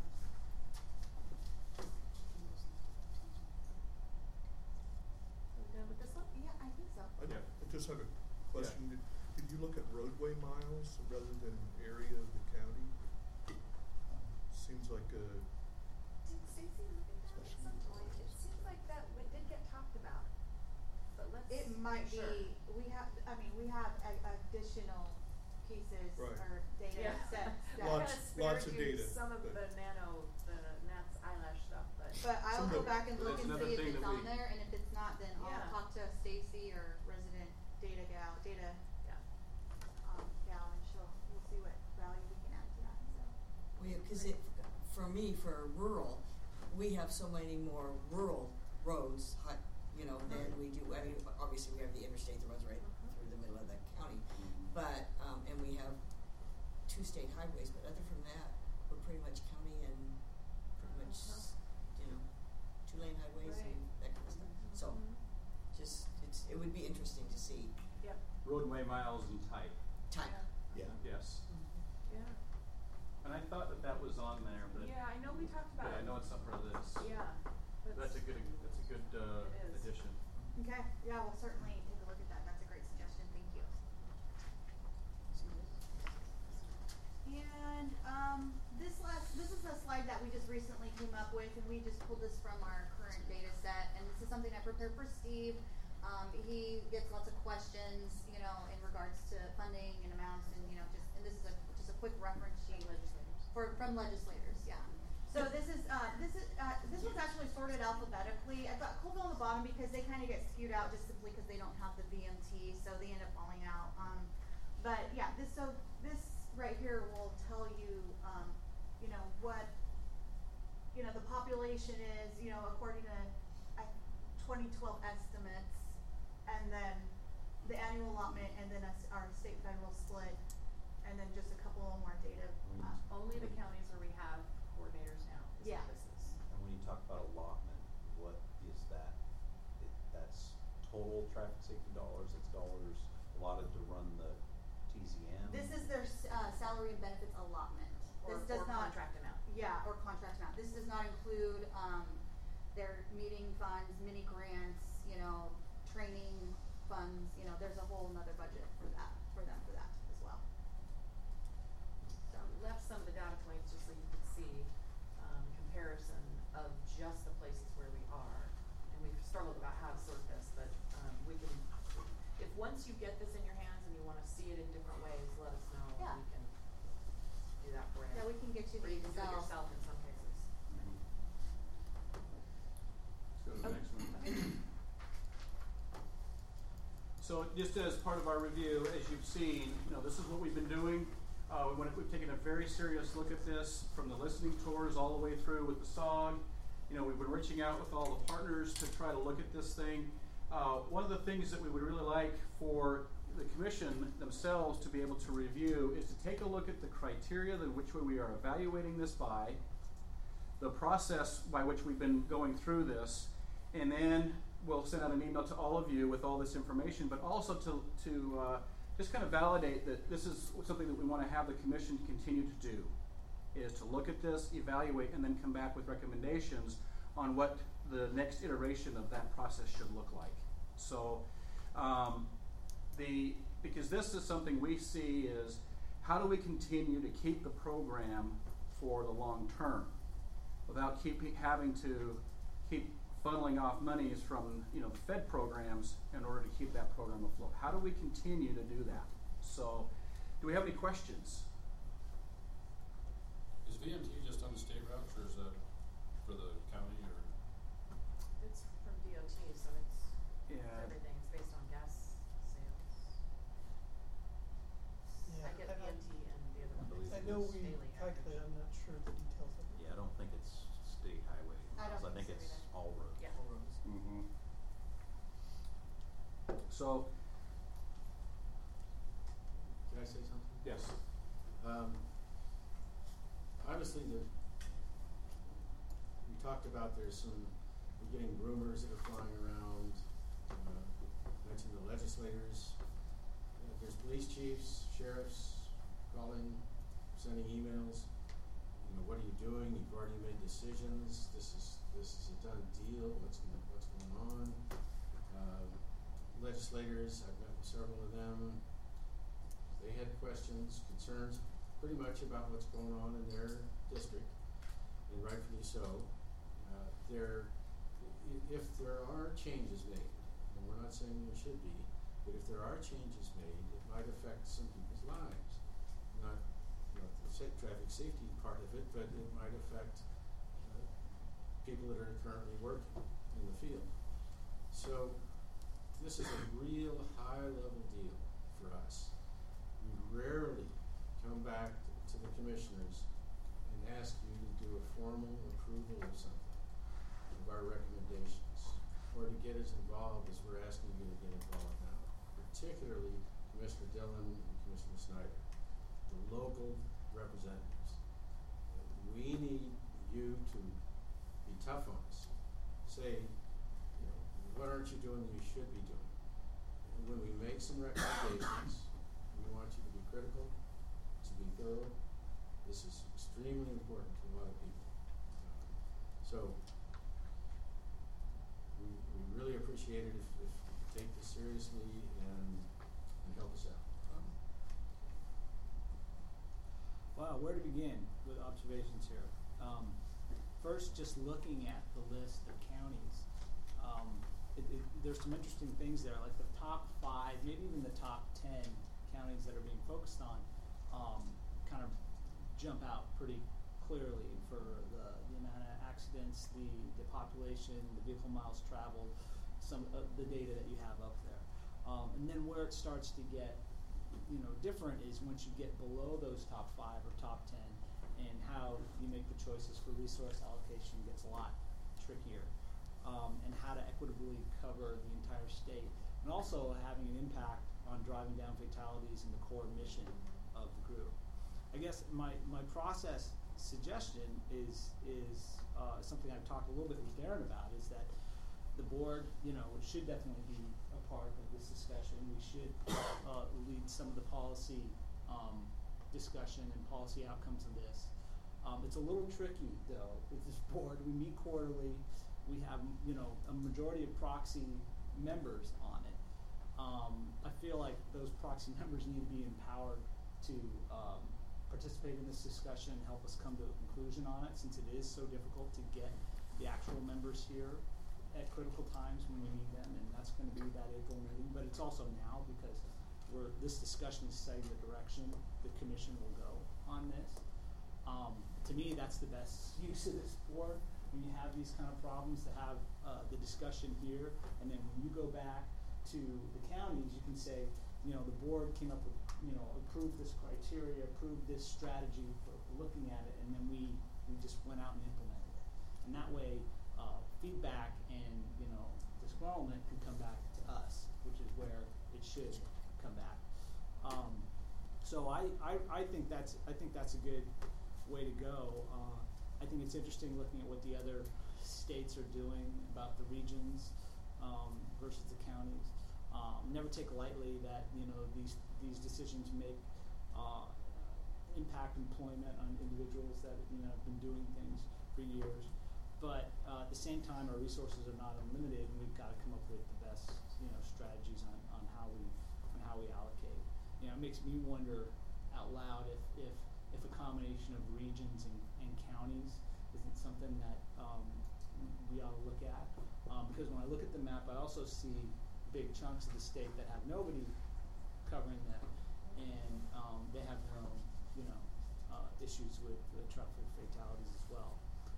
[SPEAKER 8] We done with this one?
[SPEAKER 11] Yeah, I think so.
[SPEAKER 5] I
[SPEAKER 3] Yeah.
[SPEAKER 5] just had a question. Did you look at roadway miles rather than area of the county? Seems like a,
[SPEAKER 8] Did Stacy look at that at some point? It seems like that we did get talked about. But let's.
[SPEAKER 11] It might
[SPEAKER 8] sure.
[SPEAKER 11] be, we have additional pieces
[SPEAKER 5] Right.
[SPEAKER 11] or data
[SPEAKER 8] Yeah.
[SPEAKER 11] sets that.
[SPEAKER 5] Lots of data,
[SPEAKER 8] Some of
[SPEAKER 5] but-
[SPEAKER 8] the Nat's eyelash stuff, but.
[SPEAKER 11] But I'll
[SPEAKER 5] Some
[SPEAKER 11] go
[SPEAKER 5] of-
[SPEAKER 11] back and look
[SPEAKER 3] That's
[SPEAKER 11] and
[SPEAKER 3] another
[SPEAKER 11] see if
[SPEAKER 3] thing
[SPEAKER 11] it's
[SPEAKER 3] that
[SPEAKER 11] on
[SPEAKER 3] we-
[SPEAKER 11] there, and if it's not, then
[SPEAKER 8] Yeah.
[SPEAKER 11] I'll talk to Stacy or resident data gal,
[SPEAKER 8] Yeah.
[SPEAKER 11] gal, and we'll see what value we can add to that, so.
[SPEAKER 2] Because for me, for rural, we have so many more rural roads, than we do. I mean, obviously we have the interstate that runs right through the middle of the county, but and we have 2 state highways. But other from that, we're pretty much county and pretty much 2-lane highways
[SPEAKER 8] Right.
[SPEAKER 2] and that kind of stuff. So, it would be interesting to see
[SPEAKER 8] Yep.
[SPEAKER 3] Roadway miles and type.
[SPEAKER 2] type.
[SPEAKER 1] Yeah.
[SPEAKER 3] Yes.
[SPEAKER 8] Yeah.
[SPEAKER 3] And I thought that was on there, but
[SPEAKER 8] Yeah, I know we talked about
[SPEAKER 3] yeah, I
[SPEAKER 8] it.
[SPEAKER 3] know it's not part of this.
[SPEAKER 8] Yeah.
[SPEAKER 3] That's a good
[SPEAKER 8] It is.
[SPEAKER 3] addition.
[SPEAKER 11] Okay, yeah, we'll certainly take a look at that, that's a great suggestion, thank you. And, this is a slide that we just recently came up with, and we just pulled this from our current data set, and this is something I prepared for Steve. He gets lots of questions, in regards to funding and amounts, and, and this is just a quick reference sheet. From legislators, yeah. So this one's actually sorted alphabetically. I've got Colville on the bottom because they kind of get skewed out just simply because they don't have the VMT, so they end up falling out. But yeah, this right here will tell you, what, the population is, according to 2012 estimates, and then the annual allotment, and then our state federal split, and then just a couple more data.
[SPEAKER 8] Only the counties where we have coordinators now is
[SPEAKER 11] Yeah.
[SPEAKER 8] what this is.
[SPEAKER 13] And when you talk about allotment, what is that? That's total traffic safety dollars, it's dollars allotted to run the TZM?
[SPEAKER 11] This is their salary and benefits allotment.
[SPEAKER 8] Or
[SPEAKER 11] This does not.
[SPEAKER 8] contract amount.
[SPEAKER 11] Yeah, or contract amount. This does not include their meeting funds, mini grants, training funds. There's a whole nother budget for them for that as well.
[SPEAKER 8] So we left some of the data points just so you could see comparison of just the places where we are. And we've struggled about how to sort this, but we can, if once you get this in your hands and you want to see it in different ways, let us know.
[SPEAKER 11] Yeah.
[SPEAKER 8] And we can do that for you.
[SPEAKER 11] Yeah, we can get you
[SPEAKER 8] Or
[SPEAKER 11] the
[SPEAKER 8] you can do it
[SPEAKER 11] Excel.
[SPEAKER 8] yourself in some cases.
[SPEAKER 3] Let's go to the
[SPEAKER 8] Oh,
[SPEAKER 3] next one.
[SPEAKER 8] okay.
[SPEAKER 3] So just as part of our review, as you've seen, this is what we've been doing. We've taken a very serious look at this from the listening tours all the way through with the SOG. We've been reaching out with all the partners to try to look at this thing. One of the things that we would really like for the commission themselves to be able to review is to take a look at the criteria in which way we are evaluating this by, the process by which we've been going through this, and then we'll send out an email to all of you with all this information, but also to just kind of validate that this is something that we want to have the commission continue to do, is to look at this, evaluate, and then come back with recommendations on what the next iteration of that process should look like. So, because this is something we see is how do we continue to keep the program for the long term without having to keep funneling off monies from the Fed programs in order to keep that program afloat. How do we continue to do that? So, do we have any questions?
[SPEAKER 9] Is VMT just on the state routes, or is that for the county, or?
[SPEAKER 8] It's from DOT, so it's everything. It's based on gas sales.
[SPEAKER 6] Yeah,
[SPEAKER 8] I get VMT and the other one.
[SPEAKER 6] I know we calculate, I'm not sure the details of it.
[SPEAKER 13] Yeah, I don't think it's state highway miles. I think
[SPEAKER 11] so
[SPEAKER 13] it's
[SPEAKER 11] either.
[SPEAKER 13] all roads.
[SPEAKER 8] Yeah.
[SPEAKER 1] All roads.
[SPEAKER 3] Mm-hmm. So,
[SPEAKER 14] Can I say something?
[SPEAKER 3] yes.
[SPEAKER 4] honestly, we talked about we're getting rumors that are flying around. Mentioned the legislators. There's police chiefs, sheriffs calling, sending emails. What are you doing? You've already made decisions. This is a done deal. What's going on? Legislators, I've met with several of them. They had questions, concerns, pretty much about what's going on in their district, and rightfully so. If there are changes made, and we're not saying there should be, but if there are changes made, it might affect some people's lives. Not the traffic safety part of it, but it might affect people that are currently working in the field. So this is a real high-level deal for us. We rarely come back to the commissioners and ask you to do a formal approval of something, of our recommendations, or to get us involved as we're asking you to get involved now, particularly Commissioner Dillon and Commissioner Snyder, the local representatives. We need you to be tough on us. Say, what aren't you doing that you should be doing? And when we make some recommendations, we want you to be critical, to be thorough. This is extremely important to a lot of people. So we really appreciate it if you take this seriously and help us out.
[SPEAKER 14] Wow, where to begin with observations here? First, just looking at the list of counties, there's some interesting things there, like the top 5, maybe even the top 10 counties that are being focused on kind of jump out pretty clearly for the amount of accidents, the population, the vehicle miles traveled, some of the data that you have up there. And then where it starts to get different is once you get below those top 5 or top 10, and how you make the choices for resource allocation gets a lot trickier, and how to equitably cover the entire state, and also having an impact on driving down fatalities in the core mission of the group. I guess my process suggestion is something I've talked a little bit with Darren about, is that the board, should definitely be a part of this discussion. We should lead some of the policy discussion and policy outcomes of this. It's a little tricky though with this board. We meet quarterly. We have a majority of proxy members on it. I feel like those proxy members need to be empowered to participate in this discussion and help us come to a conclusion on it, since it is so difficult to get the actual members here at critical times when we need them, and that's going to be that April meeting. But it's also now, because this discussion is setting the direction the commission will go on this. To me, that's the best use of this board. When you have these kind of problems, to have the discussion here, and then when you go back to the counties, you can say, the board came up with, approved this criteria, approved this strategy for looking at it, and then we just went out and implemented it. And that way, feedback and disgruntlement can come back to us, which is where it should come back. So I think that's a good way to go. I think it's interesting looking at what the other states are doing about the regions versus the counties. Never take lightly that these decisions make impact employment on individuals that have been doing things for years. But at the same time, our resources are not unlimited, and we've got to come up with the best strategies on how we allocate. It makes me wonder out loud if a combination of regions and counties isn't something that we ought to look at. Because when I look at the map, I also see big chunks of the state that have nobody covering them, and they have their own issues with traffic fatalities as well.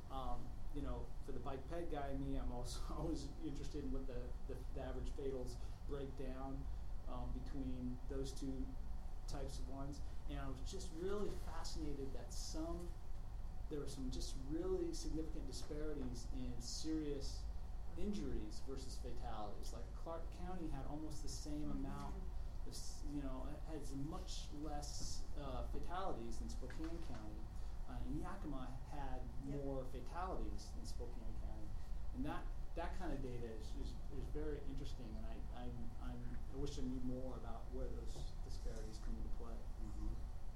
[SPEAKER 14] For the bike ped guy and me, I'm also always interested in what the average fatals break down between those two types of ones. And I was just really fascinated that there were some just really significant disparities in serious injuries versus fatalities. Like Clark County had almost the same amount of, has much less fatalities than Spokane County. and Yakima had more fatalities than Spokane County, and that kind of data is very interesting, and I wish I knew more about where those disparities come into play.
[SPEAKER 3] Mm-hmm.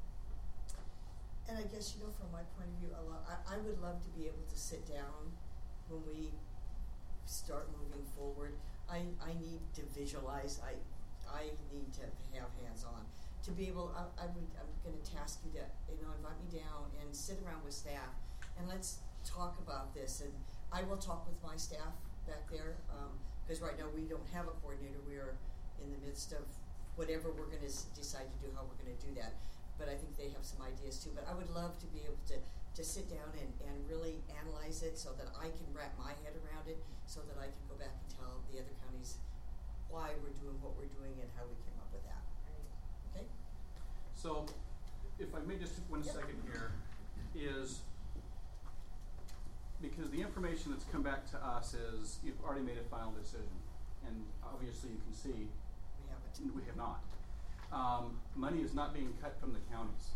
[SPEAKER 2] And I guess, from my point of view, I would love to be able to sit down when we start moving forward. I need to visualize. I need to have hands-on. To be able, I'm going to task you to, invite me down and sit around with staff, and let's talk about this. And I will talk with my staff back there, because right now we don't have a coordinator. We are in the midst of whatever we're going to decide to do, how we're going to do that. But I think they have some ideas too. But I would love to be able to sit down and really analyze it so that I can wrap my head around it, so that I can go back and tell the other counties why we're doing what we're doing and how we came up with that. Okay?
[SPEAKER 3] So, if I may just 1 second here, is because the information that's come back to us is you've already made a final decision, and obviously you can see we have not. Money is not being cut from the counties.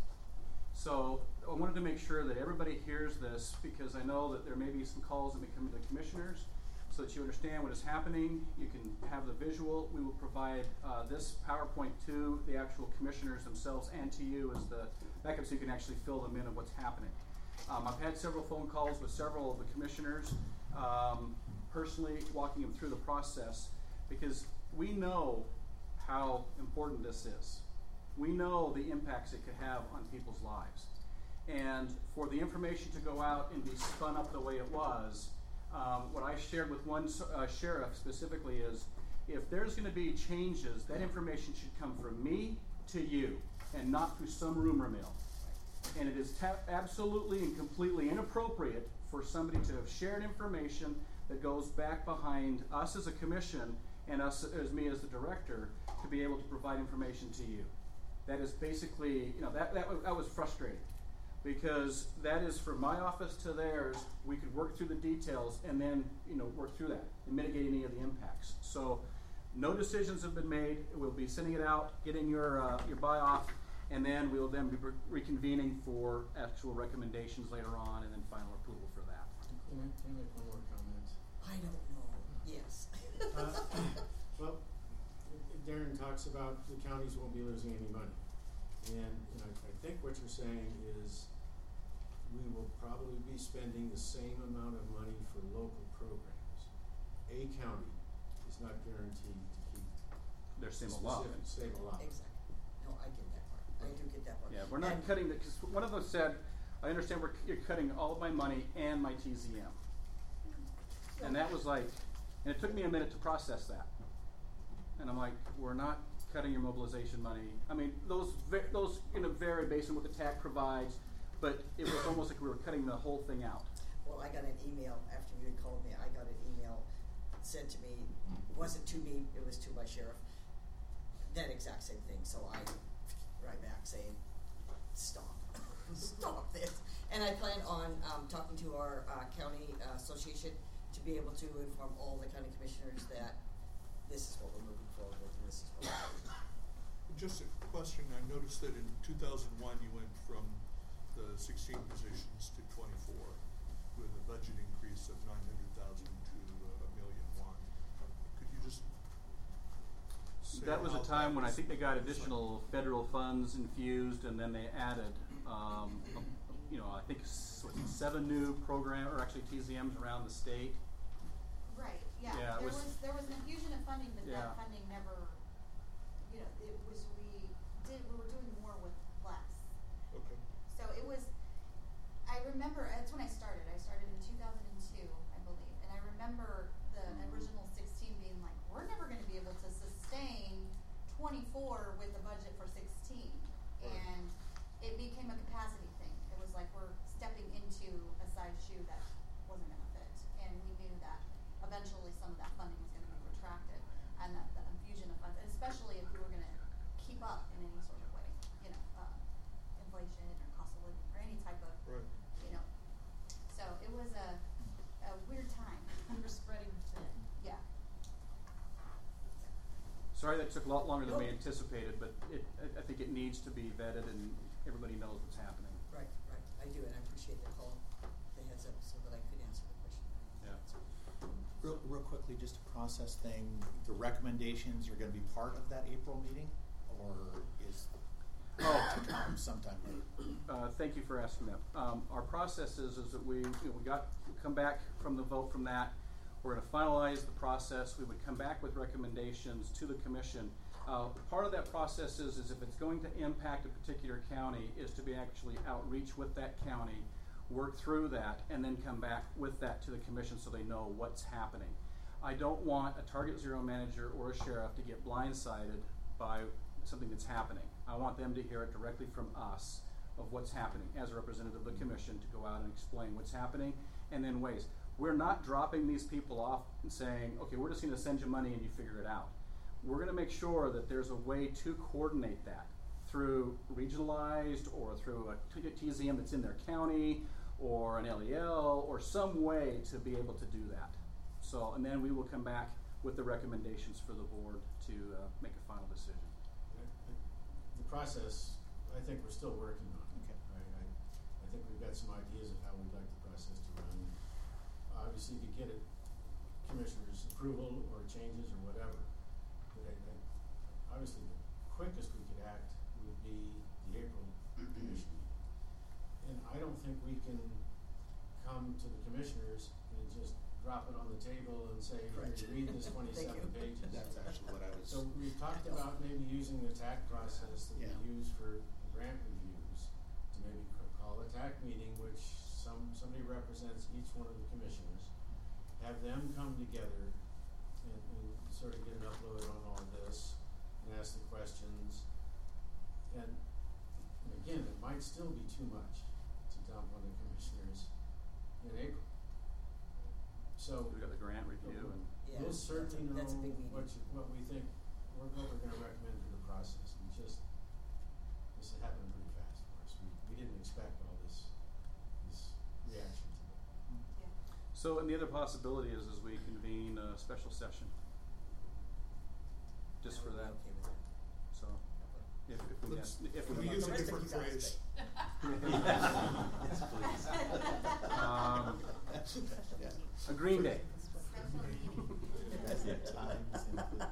[SPEAKER 3] So I wanted to make sure that everybody hears this, because I know that there may be some calls that may come to the commissioners, so that you understand what is happening. You can have the visual. We will provide this PowerPoint to the actual commissioners themselves and to you as the backup, so you can actually fill them in of what's happening. I've had several phone calls with several of the commissioners, personally walking them through the process, because we know how important this is. We know the impacts it could have on people's lives. And for the information to go out and be spun up the way it was, what I shared with one sheriff specifically is, if there's going to be changes, that information should come from me to you and not through some rumor mill. And it is absolutely and completely inappropriate for somebody to have shared information that goes back behind us as a commission and us as me as the director to be able to provide information to you. That is basically, that was frustrating, because that is from my office to theirs. We could work through the details and then, work through that and mitigate any of the impacts. So no decisions have been made. We'll be sending it out, getting your buy-off, and then we'll then be reconvening for actual recommendations later on and then final approval for that.
[SPEAKER 4] Can I make one more comment?
[SPEAKER 2] I don't know. Yes.
[SPEAKER 4] Well, Darren talks about the counties won't be losing any money. And I think what you're saying is we will probably be spending the same amount of money for local programs. A county is not guaranteed to keep
[SPEAKER 3] their same allotment.
[SPEAKER 4] Same allotment.
[SPEAKER 2] Exactly. No, I get that part. I do get that part.
[SPEAKER 3] Yeah, we're not cutting it, because one of them said, I understand you're cutting all of my money and my TZM. And that was like, and it took me a minute to process that. And I'm like, we're not cutting your mobilization money. I mean, those vary based on what the TAC provides, but it was almost like we were cutting the whole thing out.
[SPEAKER 2] Well, I got an email after you had called me. I got an email sent to me. It wasn't to me, it was to my sheriff. That exact same thing. So I write back saying, stop. Stop this. And I plan on talking to our county association to be able to inform all the county commissioners that this is what we're moving forward with, and this is what we're doing.
[SPEAKER 5] Just a question. I noticed that in 2001 you went from the 16 positions to 24 with a budget increase of 900,000 to $1,000,001. Could you just say
[SPEAKER 3] that was a
[SPEAKER 5] how
[SPEAKER 3] time when I
[SPEAKER 5] was-
[SPEAKER 3] think they got additional federal funds infused, and then they added, I think 7 new program, or actually TZMs around the state.
[SPEAKER 11] Right, yeah.
[SPEAKER 3] Yeah, it
[SPEAKER 11] There was an infusion of funding, but
[SPEAKER 3] Yeah.
[SPEAKER 11] that funding never, we were doing more with less.
[SPEAKER 5] Okay.
[SPEAKER 11] So it was, I remember, that's when I started. I started in 2002, I believe. And I remember the original 16 being like, we're never going to be able to sustain 24 with a budget for 16.
[SPEAKER 5] Right.
[SPEAKER 11] And it became a capacity thing. It was like we're stepping into a size shoe that wasn't going to fit. And we knew that eventually some of that funding was going to be retracted. And that the infusion of funds, and especially if we were going to keep up in any sort of way, inflation or cost of living or any type of,
[SPEAKER 5] Right.
[SPEAKER 11] So it was a weird time.
[SPEAKER 12] We were spreading thin.
[SPEAKER 11] Yeah.
[SPEAKER 3] Sorry that took a lot longer than we anticipated, but I think it needs to be vetted and everybody knows what's happening.
[SPEAKER 2] Right. I do, and I appreciate
[SPEAKER 1] just a process thing? The recommendations are going to be part of that April meeting, or is to come sometime later?
[SPEAKER 3] Thank you for asking that. Our process is that we come back from the vote from that. We're going to finalize the process. We would come back with recommendations to the commission. Part of that process is if it's going to impact a particular county, is to be actually outreach with that county, work through that, and then come back with that to the commission so they know what's happening. I don't want a Target Zero manager or a sheriff to get blindsided by something that's happening. I want them to hear it directly from us of what's happening as a representative of the commission to go out and explain what's happening and then ways. We're not dropping these people off and saying, okay, we're just going to send you money and you figure it out. We're going to make sure that there's a way to coordinate that through regionalized or through a TZM that's in their county or an LEL or some way to be able to do that. So, and then we will come back with the recommendations for the board to make a final decision.
[SPEAKER 4] The process, I think we're still working on.
[SPEAKER 1] Okay.
[SPEAKER 4] I think we've got some ideas of how we'd like the process to run. Obviously, to get it commissioner's approval or changes or whatever. But obviously, the quickest we could act would be the April commission meeting. And I don't think we can come to the commissioners and just drop it on the table and say,
[SPEAKER 2] Correct.
[SPEAKER 4] here, read this 27 pages.
[SPEAKER 1] That's actually what I was.
[SPEAKER 4] So we've talked about maybe using the TAC process that
[SPEAKER 1] Yeah.
[SPEAKER 4] we use for grant reviews to maybe call a TAC meeting, which somebody represents each one of the commissioners, have them come together and sort of get an upload on all this and ask the questions. And again, it might still be too much to dump on the commissioners in April. So
[SPEAKER 3] We got the grant review and
[SPEAKER 2] Yeah,
[SPEAKER 4] we'll certainly know
[SPEAKER 2] that's a big meeting.
[SPEAKER 4] what we think, what we're going to recommend for the process. This happened pretty fast for us. We didn't expect all this reaction to it.
[SPEAKER 3] so, and the other possibility is we convene a special session just
[SPEAKER 2] I
[SPEAKER 3] for
[SPEAKER 2] would be
[SPEAKER 3] that.
[SPEAKER 2] okay with that.
[SPEAKER 3] So, if
[SPEAKER 5] Can
[SPEAKER 3] we
[SPEAKER 5] we use
[SPEAKER 2] The
[SPEAKER 5] a
[SPEAKER 2] rest of
[SPEAKER 5] different
[SPEAKER 2] you guys,
[SPEAKER 5] phrase?
[SPEAKER 13] Yes, please.
[SPEAKER 1] Yeah.
[SPEAKER 3] A Green Day.
[SPEAKER 1] Yeah, times included.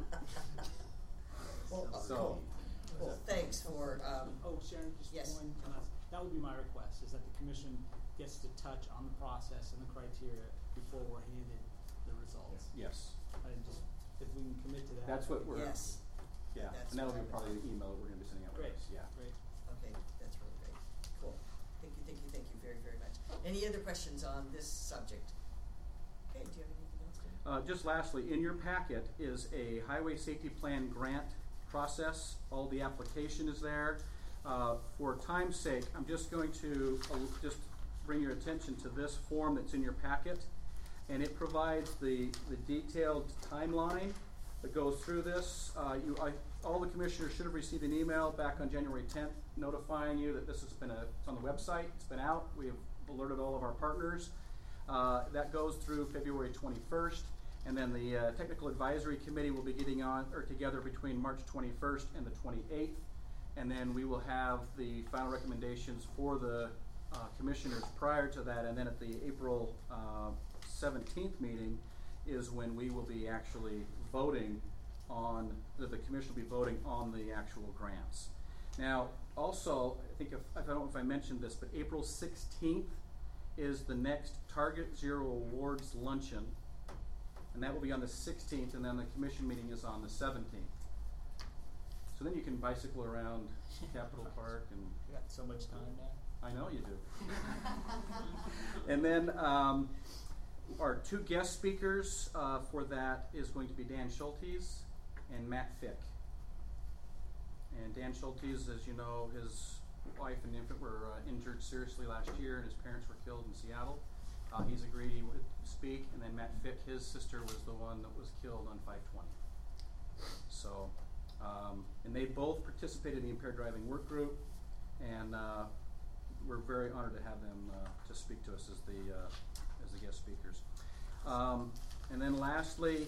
[SPEAKER 2] Well,
[SPEAKER 3] So,
[SPEAKER 2] well, thanks for,
[SPEAKER 14] Oh, Sharon, just
[SPEAKER 2] Yes.
[SPEAKER 14] one last, that would be my request, is that the commission gets to touch on the process and the criteria before we're handed the results.
[SPEAKER 3] yes,
[SPEAKER 14] And just, if we can commit to that.
[SPEAKER 3] that's what we're.
[SPEAKER 2] yes,
[SPEAKER 3] Yeah,
[SPEAKER 2] That's
[SPEAKER 3] and that'll
[SPEAKER 2] what
[SPEAKER 3] be
[SPEAKER 2] I
[SPEAKER 3] probably the email that we're going to be sending out. with
[SPEAKER 14] Great,
[SPEAKER 3] this, Yeah.
[SPEAKER 14] great.
[SPEAKER 2] okay, that's really great. Cool. Thank you very, very much. Any other questions on this subject? Okay, do you have anything else, Dan?
[SPEAKER 3] Just lastly, in your packet is a highway safety plan grant process. All the application is there. For time's sake, I'm just going to just bring your attention to this form that's in your packet, and it provides the detailed timeline that goes through this. All the commissioners should have received an email back on January 10th notifying you that this has been it's on the website, it's been out. We have alerted all of our partners. That goes through February 21st, and then the Technical Advisory Committee will be getting together between March 21st and the 28th, and then we will have the final recommendations for the commissioners prior to that, and then at the April 17th meeting is when we will be actually voting on, the commission will be voting on the actual grants. Now, also, I think I don't know if I mentioned this, but April 16th is the next Target Zero Awards luncheon, and that will be on the 16th, and then the commission meeting is on the 17th. So then you can bicycle around Capitol Park and.
[SPEAKER 14] We got so much time now.
[SPEAKER 3] I know you do. And then our two guest speakers for that is going to be Dan Schultes and Matt Fick. And Dan Schultes, as you know, his wife and infant were injured seriously last year, and his parents were killed in Seattle. He's agreed he would speak, and then Matt Fick, his sister, was the one that was killed on 5/20. So, and they both participated in the impaired driving work group, and we're very honored to have them to speak to us as the guest speakers. And then lastly,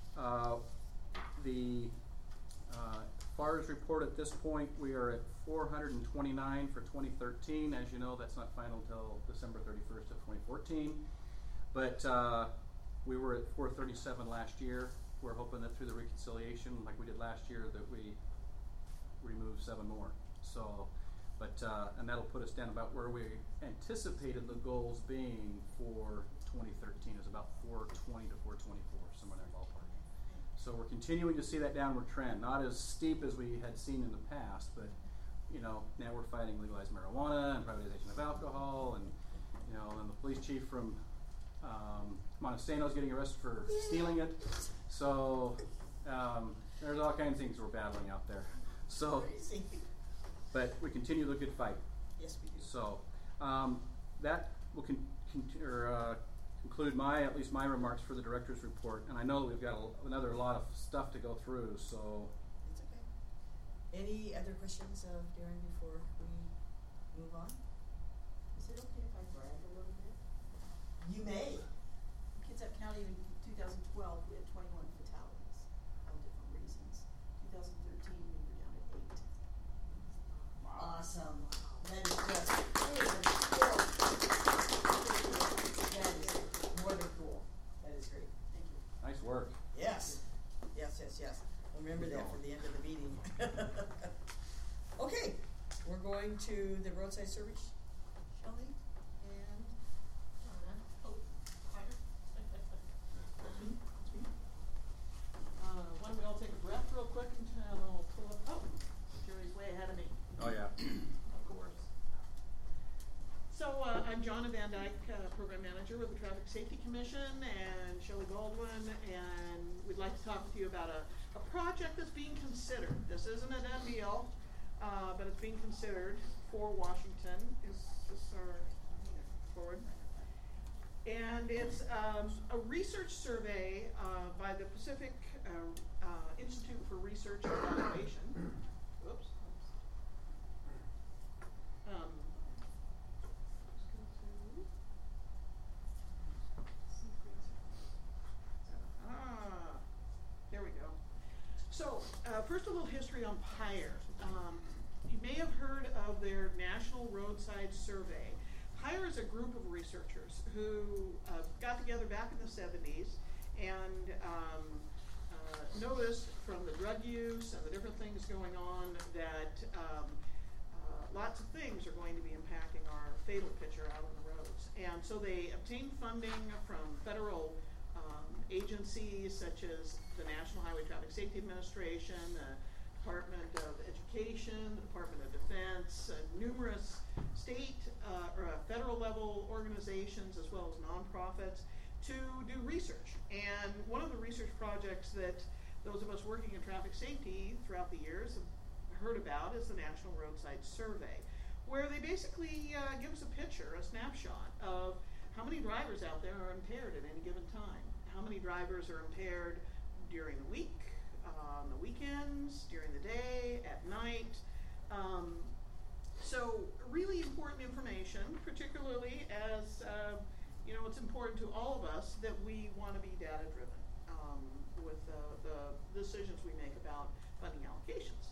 [SPEAKER 3] the FARS report at this point, we are at 429 for 2013. As you know, that's not final until December 31st of 2014. But We were at 437 last year. We're hoping that through the reconciliation, like we did last year, that we remove 7 more. So, but and that'll put us down about where we anticipated the goals being for 2013 is about 420 to 424, somewhere in that ballpark. So we're continuing to see that downward trend, not as steep as we had seen in the past, but you know, now we're fighting legalized marijuana and privatization of alcohol, and you know, and the police chief from Montesano is getting arrested for stealing it. So there's all kinds of things we're battling out there. So, but we continue the good fight.
[SPEAKER 2] Yes, we do.
[SPEAKER 3] So that will conclude at least my remarks for the director's report. And I know that we've got another lot of stuff to go through. So.
[SPEAKER 2] It's okay. Any other questions of Darren before we move on?
[SPEAKER 10] Is it okay if I brag a little bit?
[SPEAKER 2] You may.
[SPEAKER 10] Kitsap County in 2012, we had 21 fatalities, all different reasons. 2013, we were down at 8.
[SPEAKER 2] Wow. Awesome. That is just that is more than cool. That is great. Thank you.
[SPEAKER 3] Nice work.
[SPEAKER 2] Yes. Yes, yes, yes. Remember that for the end of the meeting. Okay. We're going to the roadside service, Shelley, and
[SPEAKER 12] why don't we all take a breath real quick and I'll pull up. Oh, Jerry's way ahead of me.
[SPEAKER 3] Oh yeah.
[SPEAKER 12] Of course. So I'm Jonna Van Dyke, Program Manager with the Traffic Safety Commission, and Shelley Baldwin, and we'd like to talk with you about a project that's being considered. This isn't a done deal, but it's being considered for Washington. Is this our forward? And it's a research survey by the Pacific Institute for Research and Evaluation. Whoops. There we go. So, first a little history on PIRE. You may have heard of their National Roadside Survey. PIRE is a group of researchers who got together back in the 70s and noticed from the drug use and the different things going on that lots of things are going to be impacting our fatal picture out on the roads. And so they obtained funding from federal agencies such as the National Highway Traffic Safety Administration, the Department of Education, the Department of Defense, numerous state or federal level organizations as well as nonprofits to do research. And one of the research projects that those of us working in traffic safety throughout the years have heard about is the National Roadside Survey, where they basically give us a picture, a snapshot of how many drivers out there are impaired at any given time. How many drivers are impaired during the week, on the weekends, during the day, at night. So really important information, particularly as you know, it's important to all of us that we want to be data driven with the decisions we make about funding allocations.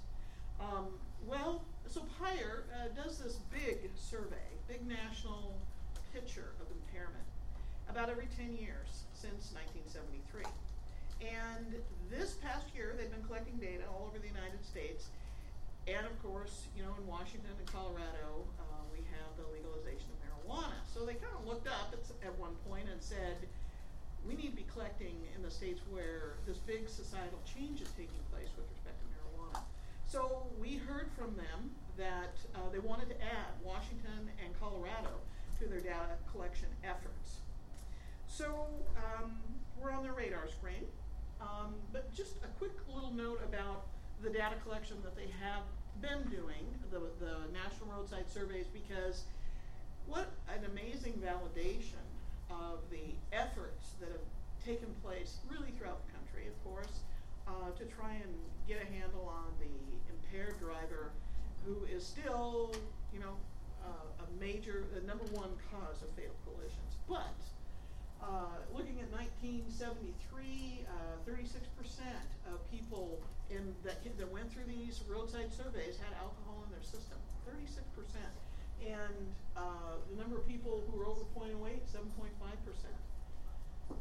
[SPEAKER 12] So PIRE does this big survey, big national picture of impairment about every 10 years since 1973. And this past year, they've been collecting data all over the United States. And of course, you know, in Washington and Colorado, we have the legalization of marijuana. So they kind of looked up at one point and said, we need to be collecting in the states where this big societal change is taking place with respect to marijuana. So we heard from them that they wanted to add Washington and Colorado to their data collection efforts. So we're on their radar screen. But just a quick little note about the data collection that they have been doing, the National Roadside Surveys, because what an amazing validation of the efforts that have taken place really throughout the country, of course, to try and get a handle on the impaired driver who is still, you know, the number one cause of fatal collisions. But looking at 1973, 36% of people that went through these roadside surveys had alcohol in their system. 36%. And the number of people who were over 0.08, 7.5%.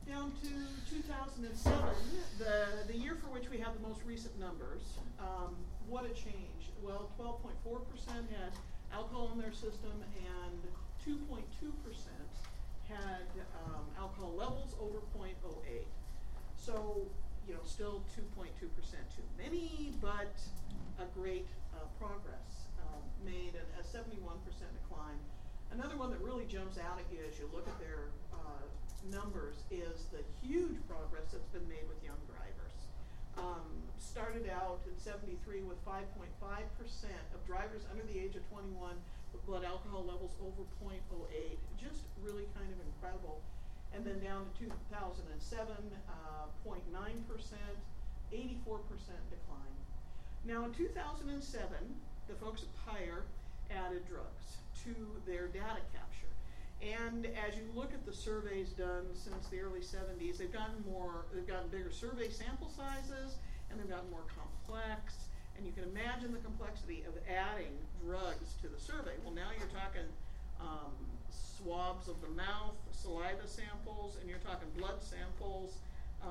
[SPEAKER 12] Down to 2007, the year for which we have the most recent numbers. What a change. Well, 12.4% had alcohol in their system, and 2.2% had alcohol levels over 0.08. So, still 2.2% too many, but a great progress made, and a 71% decline. Another one that really jumps out at you as you look at their numbers is the huge progress that's been made with young drivers. Started out in 73 with 5.5% of drivers under the age of 21 with blood alcohol levels over 0.08. Just really kind of incredible. And then down to 2007, 0.9%, 84% decline. Now in 2007, the folks at PIRE added drugs to their data capture. And as you look at the surveys done since the early 70s, they've gotten bigger survey sample sizes, and they've gotten more complex. And you can imagine the complexity of adding drugs to the survey. Well, now you're talking swabs of the mouth, saliva samples, and you're talking blood samples.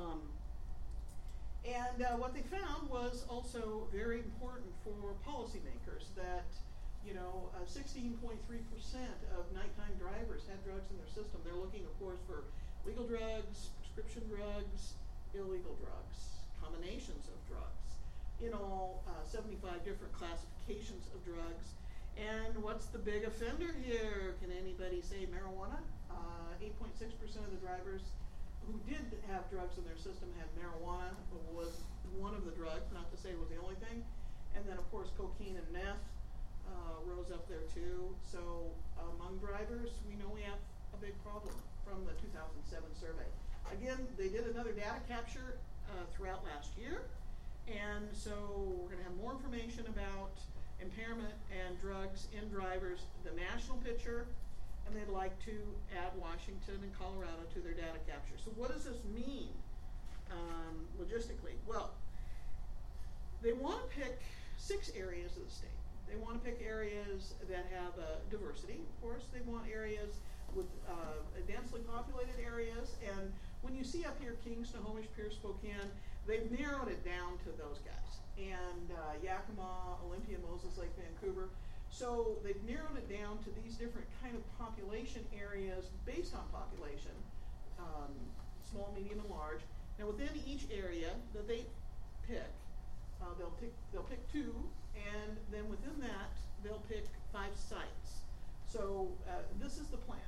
[SPEAKER 12] And what they found was also very important for policymakers that 16.3% of nighttime drivers had drugs in their system. They're looking, of course, for legal drugs, prescription drugs, illegal drugs, combinations of drugs. In all, 75 different classifications of drugs. And what's the big offender here? Can anybody say marijuana? 8.6% of the drivers who did have drugs in their system had marijuana, was one of the drugs, not to say it was the only thing. And then, of course, cocaine and meth rose up there too. So among drivers, we know we have a big problem from the 2007 survey. Again, they did another data capture throughout last year. And so we're going to have more information about impairment and drugs in drivers, the national picture, and they'd like to add Washington and Colorado to their data capture. So what does this mean logistically? Well, they want to pick 6 areas of the state. They want to pick areas that have diversity, of course. They want areas with densely populated areas. And when you see up here King, Snohomish, Pierce, Spokane, they've narrowed it down to those guys. And Yakima, Olympia, Moses Lake, Vancouver. So they've narrowed it down to these different kind of population areas based on population, small, medium, and large. Now within each area that they pick, they'll pick 2, and then within that they'll pick 5 sites. So this is the plan.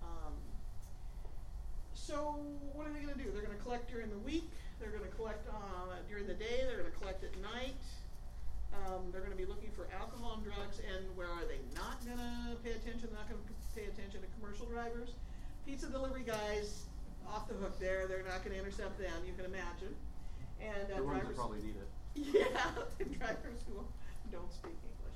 [SPEAKER 12] So what are they going to do? They're going to collect during the week. They're going to collect during the day. They're going to collect at night. They're going to be looking for alcohol and drugs. And where are they not going to pay attention? They're not going to pay attention to commercial drivers. Pizza delivery guys, off the hook there. They're not going to intercept them, you can imagine. And
[SPEAKER 3] the ones that
[SPEAKER 12] drivers
[SPEAKER 3] probably need it.
[SPEAKER 12] Yeah, and drivers who don't speak English.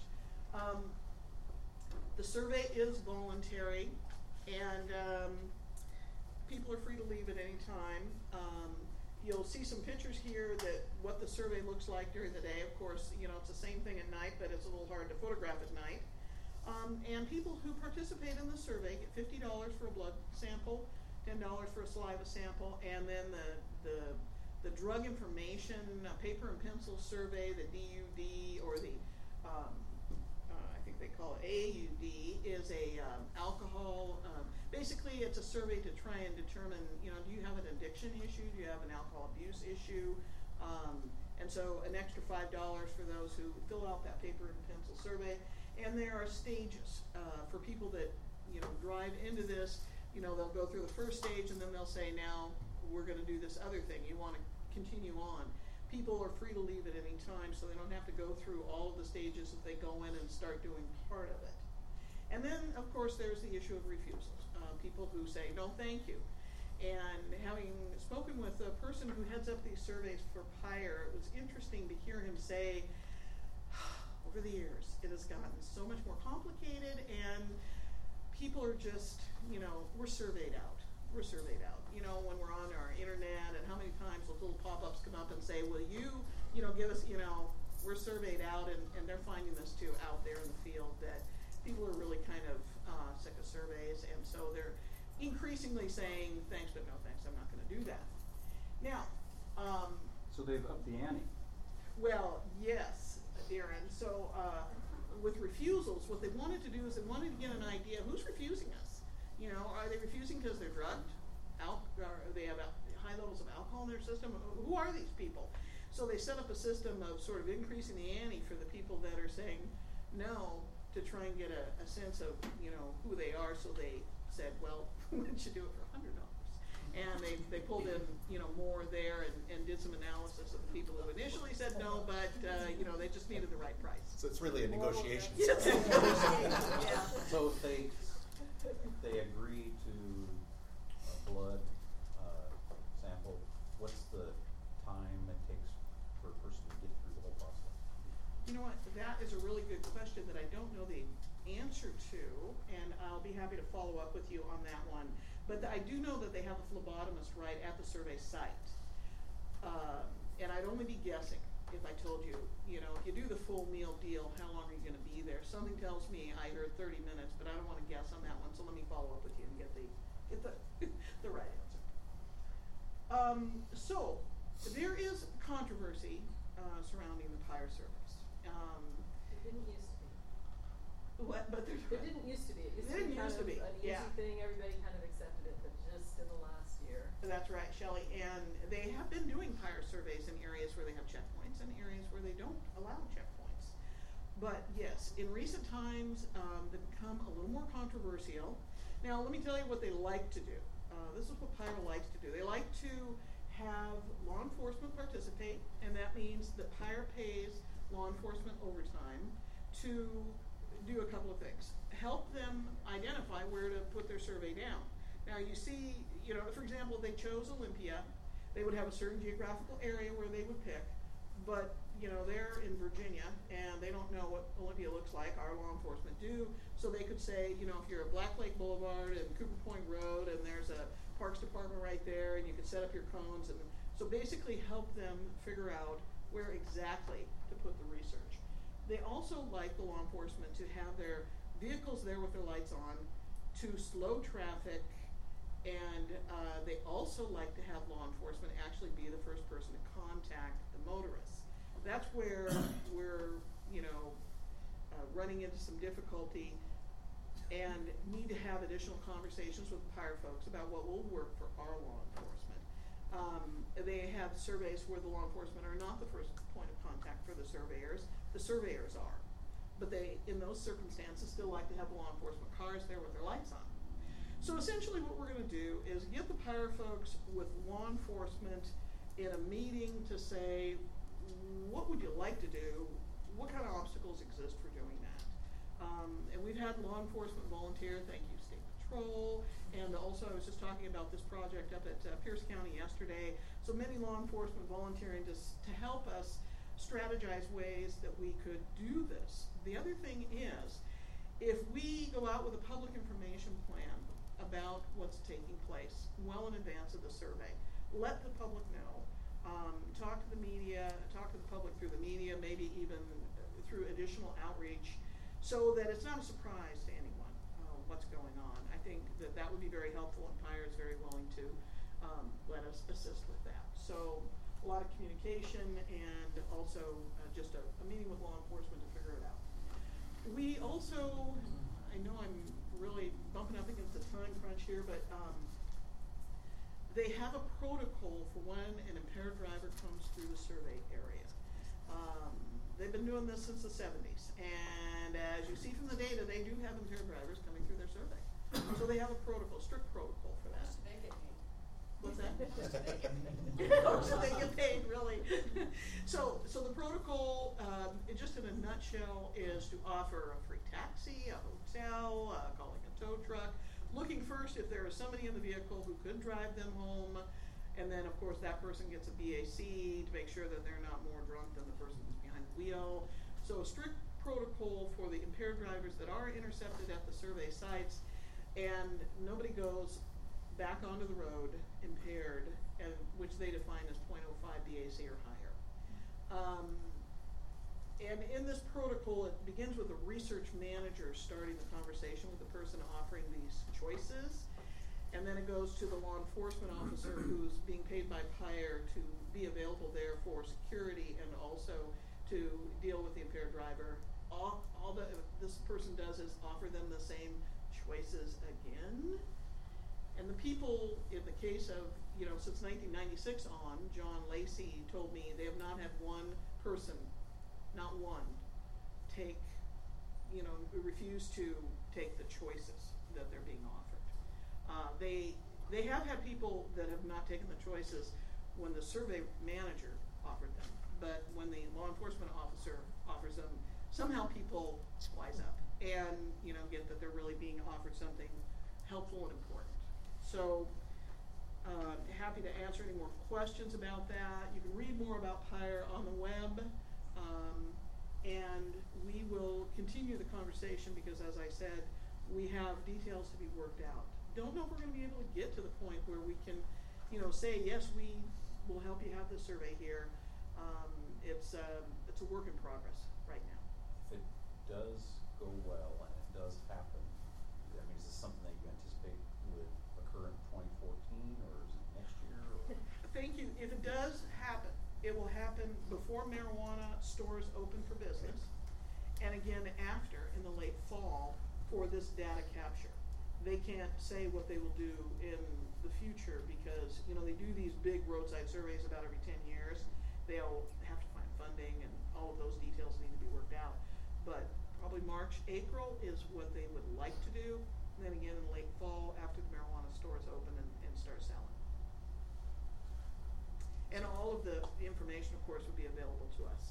[SPEAKER 12] The survey is voluntary, and people are free to leave at any time. You'll see some pictures here that what the survey looks like during the day. Of course, it's the same thing at night, but it's a little hard to photograph at night. And people who participate in the survey get $50 for a blood sample, $10 for a saliva sample, and then the drug information paper and pencil survey, the DUD, or the I think they call it AUD, is a alcohol. Basically, it's a survey to try and determine, do you have an addiction issue? Do you have an alcohol abuse issue? And so an extra $5 for those who fill out that paper and pencil survey. And there are stages for people that drive into this. They'll go through the first stage, and then they'll say, now we're going to do this other thing. You want to continue on. People are free to leave at any time, so they don't have to go through all of the stages if they go in and start doing part of it. And then, of course, there's the issue of refusals. People who say, no, thank you. And having spoken with a person who heads up these surveys for PIRE, it was interesting to hear him say, over the years, it has gotten so much more complicated, and people are just, we're surveyed out. We're surveyed out. When we're on our internet, and how many times those little pop-ups come up and say, will you, give us, we're surveyed out, and they're finding this too out there in the field, that people are really kind of sick of surveys, and so they're increasingly saying, thanks but no thanks, I'm not going to do that. Now,
[SPEAKER 3] So they've upped the ante.
[SPEAKER 12] well, yes, Darren. So with refusals, what they wanted to do is they wanted to get an idea of who's refusing us. You know, are they refusing because they're drugged? Or they have high levels of alcohol in their system? Who are these people? So they set up a system of sort of increasing the ante for the people that are saying no, to try and get a sense of, you know, who they are. So they said, well, why don't you do it for $100? And they pulled in, you know, more there and did some analysis of the people who initially said no, but, you know, they just needed the right price.
[SPEAKER 1] So it's really a negotiation.
[SPEAKER 12] Yes. Yeah.
[SPEAKER 13] So if they agree to a blood sample, what's the time it takes for a person to get through the whole process?
[SPEAKER 12] You know what, that is a really good question that I don't know the answer to, and I'll be happy to follow up with you on that one. But I do know that they have a phlebotomist right at the survey site. And I'd only be guessing if I told you, you know, if you do the full meal deal, how long are you going to be there? Something tells me I heard 30 minutes, but I don't want to guess on that one, so let me follow up with you and get the the right answer. So there is controversy surrounding the PIRE surveys.
[SPEAKER 8] It didn't used to be.
[SPEAKER 12] What? But
[SPEAKER 8] It didn't used to be. It used to be kind of an easy thing. Everybody kind of accepted it, but just in the last year.
[SPEAKER 12] That's right, Shelley. And they have been doing PIRE surveys in areas where they have checkpoints and areas where they don't allow checkpoints. But yes, in recent times, they've become a little more controversial. Now, let me tell you what they like to do. This is what PIRE likes to do. They like to have law enforcement participate, and that means that PIRE pays law enforcement overtime to do a couple of things. Help them identify where to put their survey down. Now you see, you know, for example, if they chose Olympia, they would have a certain geographical area where they would pick, but you know, they're in Virginia and they don't know what Olympia looks like, our law enforcement do, so they could say, you know, if you're at Black Lake Boulevard and Cooper Point Road and there's a Parks Department right there and you can set up your cones, and so basically help them figure out where exactly to put the research. They also like the law enforcement to have their vehicles there with their lights on to slow traffic, and they also like to have law enforcement actually be the first person to contact the motorists. That's where we're, you know, running into some difficulty and need to have additional conversations with the PIRE folks about what will work for our law enforcement. They have surveys where the law enforcement are not the first point of contact for the surveyors are. But they, in those circumstances, still like to have law enforcement cars there with their lights on. So essentially what we're going to do is get the PIRE folks with law enforcement in a meeting to say, what would you like to do? What kind of obstacles exist for doing that? And we've had law enforcement volunteer, thank you State Patrol, and also I was just talking about this project up at Pierce County yesterday. So many law enforcement volunteering to help us strategize ways that we could do this. The other thing is, if we go out with a public information plan about what's taking place well in advance of the survey, let the public know, talk to the media, talk to the public through the media, maybe even through additional outreach, so that it's not a surprise to anyone what's going on. I think that would be very helpful, and PIRE is very willing to let us assist with that. So a lot of communication, and also just a meeting with law enforcement to figure it out. We also, I know I'm really bumping up against the time crunch here, but they have a protocol for when an impaired driver comes through the survey area. They've been doing this since the 70s, and as you see from the data, they do have impaired drivers coming through their survey. So they have a protocol, strict protocol for that.
[SPEAKER 2] They get paid.
[SPEAKER 12] What's that?
[SPEAKER 2] Oh,
[SPEAKER 12] so they get paid, really. So the protocol, just in a nutshell, is to offer a free taxi, a hotel, calling a tow truck, looking first if there is somebody in the vehicle who could drive them home, and then of course that person gets a BAC to make sure that they're not more drunk than the person who's behind the wheel. So a strict protocol for the impaired drivers that are intercepted at the survey sites, and nobody goes back onto the road impaired, which they define as 0.05 BAC or higher. And in this protocol, it begins with a research manager starting the conversation with the person offering these choices. and then it goes to the law enforcement officer who's being paid by PIRE to be available there for security and also to deal with the impaired driver. All that this person does is offer them the same choices again. And the people, in the case of, since 1996 on, John Lacey told me they have not had one person, not one, refuse to take the choices that they're being offered. They have had people that have not taken the choices when the survey manager offered them, but when the law enforcement officer offers them, somehow people wise up and get that they're really being offered something helpful and important. So happy to answer any more questions about that. You can read more about PIRE on the web, and we will continue the conversation because, as I said, we have details to be worked out. Don't know if we're going to be able to get to the point where we can, say yes, we will help you have this survey here. It's a work in progress right now.
[SPEAKER 13] If it does go well and it does happen, is this something that you anticipate would occur in 2014, or is it next year? Or?
[SPEAKER 12] Thank you. If it does happen, it will happen before marijuana stores open for business, and again after, in the late fall, for this data capture. They can't say what they will do in the future because, they do these big roadside surveys about every 10 years. They'll have to find funding and all of those details need to be worked out. But probably March, April is what they would like to do. And then again in late fall after the marijuana stores open and start selling. And all of the information, of course, would be available to us.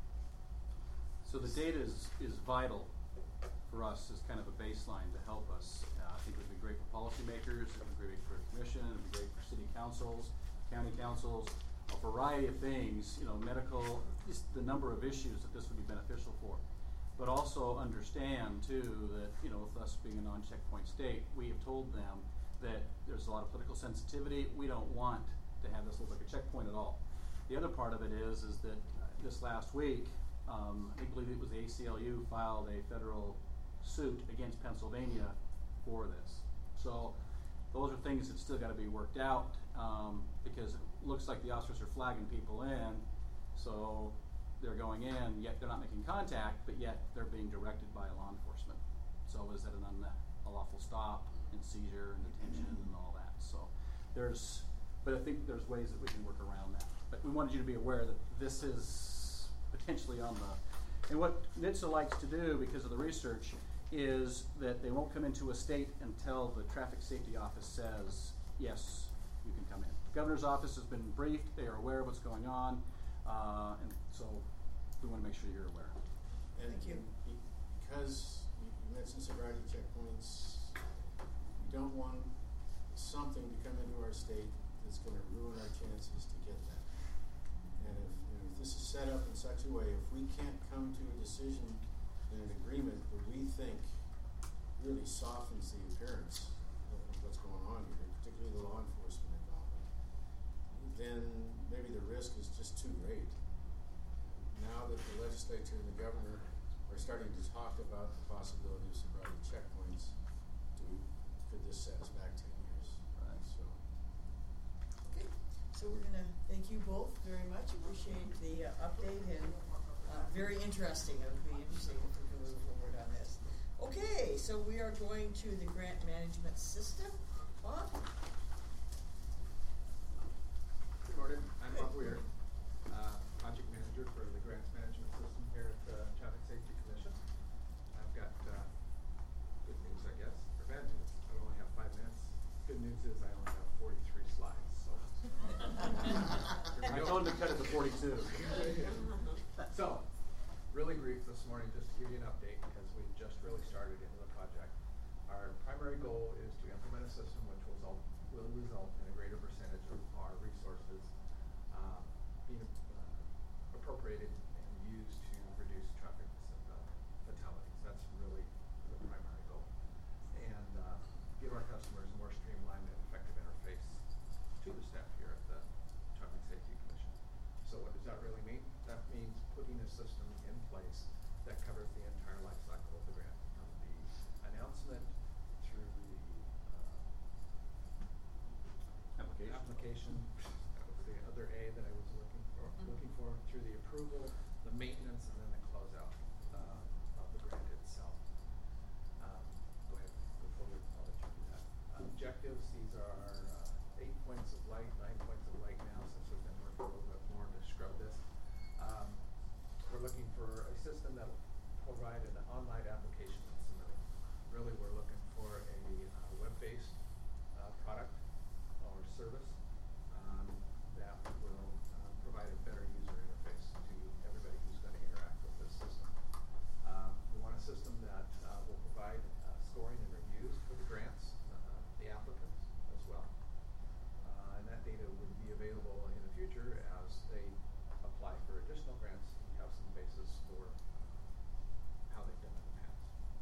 [SPEAKER 3] So the data is vital for us as kind of a baseline to help us. I think it would be great for policymakers, it would be great for the commission, it would be great for city councils, county councils, a variety of things, medical, just the number of issues that this would be beneficial for. But also understand too that, with us being a non-checkpoint state, we have told them that there's a lot of political sensitivity. We don't want to have this look like a checkpoint at all. The other part of it is that this last week, I believe it was the ACLU filed a federal suit against Pennsylvania for this. So those are things that still got to be worked out because it looks like the officers are flagging people in, so they're going in, yet they're not making contact, but yet they're being directed by law enforcement. So is that an unlawful stop and seizure and detention and all that? So but I think there's ways that we can work around that. But we wanted you to be aware that this is potentially on and what NHTSA likes to do because of the research is that they won't come into a state until the traffic safety office says, yes, you can come in. The governor's office has been briefed, they are aware of what's going on, and so we want to make sure you're aware.
[SPEAKER 15] And
[SPEAKER 2] thank you.
[SPEAKER 15] Because you mentioned sobriety checkpoints, we don't want something to come into our state that's going to ruin our chances to get that. And if this is set up in such a way, if we can't come to a decision and an agreement that we think really softens the appearance of what's going on here, particularly the law enforcement involvement, then maybe the risk is just too great. Now that the legislature and the governor are starting to talk about the possibility of sobriety checkpoints, could this set us back 10 years?
[SPEAKER 3] Right.
[SPEAKER 2] Okay, so we're going to thank you both very much. Appreciate the update and very interesting. It would be interesting if we can move forward on this. Okay, so we are going to the grant management system. Bob?
[SPEAKER 16] Good morning. I'm Bob Weir, project manager for the grants management system here at the Traffic Safety Commission. I've got good news, I guess, or bad news. I only have 5 minutes. Good news is I only have 43 slides. So
[SPEAKER 3] I told him to cut it to 42.
[SPEAKER 16] So, really brief this morning, just to give you an update because we just really started into the project. Our primary goal is to implement a system which will result in a greater percentage of our resources being appropriated and used to reduce traffic fatalities. That's really the primary goal. And give our customers a more streamlined and effective interface to the staff here at the Traffic Safety Commission. So what does that really mean? That means putting a system in place that covers the entire life cycle of the grant, from the announcement through the application, that was the other A that I was looking for through the approval, the maintenance, and then the closeout of the grant itself. Go ahead, go forward, I'll let you do that. Objectives, these are 8 points of light, 9 points of light now, since we've been working a little bit more to scrub this. We're looking for a system that will provide an online application submittal. Really, we're looking for a web-based product or service that will provide a better user interface to everybody who's going to interact with this system. We want a system that will provide scoring and reviews for the grants, the applicants as well. And that data would be available in the future as they apply for additional grants. We have some basis for how they've done in the past.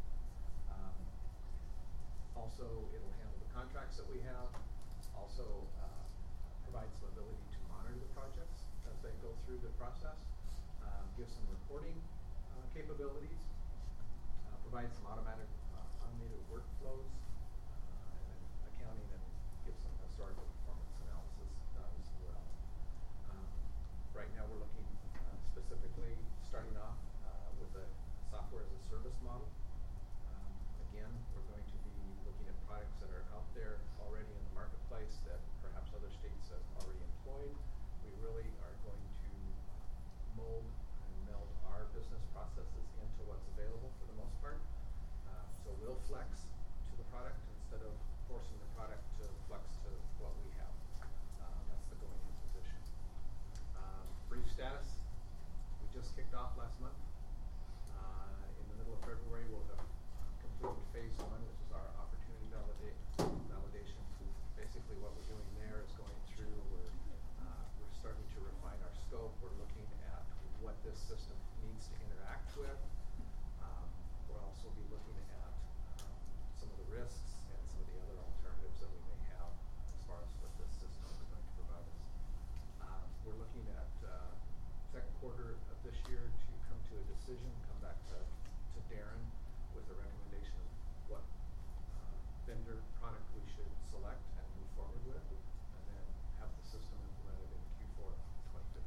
[SPEAKER 16] Also, it'll handle the contracts that we have. Also, provide some ability to monitor the projects as they go through the process. Give some reporting capabilities. Provide some automated workflows and accounting, and give some historical performance analysis as well. Right now, we're looking specifically starting off with a software as a service model. Again, we're going to be looking at products that are out there already in the marketplace that perhaps other states have already employed. We really are going to mold and meld our business processes into what's available for the most part. So we'll flex to the product instead of forcing the product to flex to what we have. That's the going in position. Brief status, we just kicked off last month. In the middle of February, we'll have completed phase 1, which is our opportunity validation. Basically what we're doing there is going through, we're starting to refine our scope. We're looking at what this system needs to interact with. We'll also be looking at some of the risks and some of the other alternatives that we may have as far as what this system is going to provide us. We're looking at second quarter of this year to come to a decision, come back to Darren with a recommendation of what vendor product we should select and move forward with, and then have the system implemented in Q4 of 2015.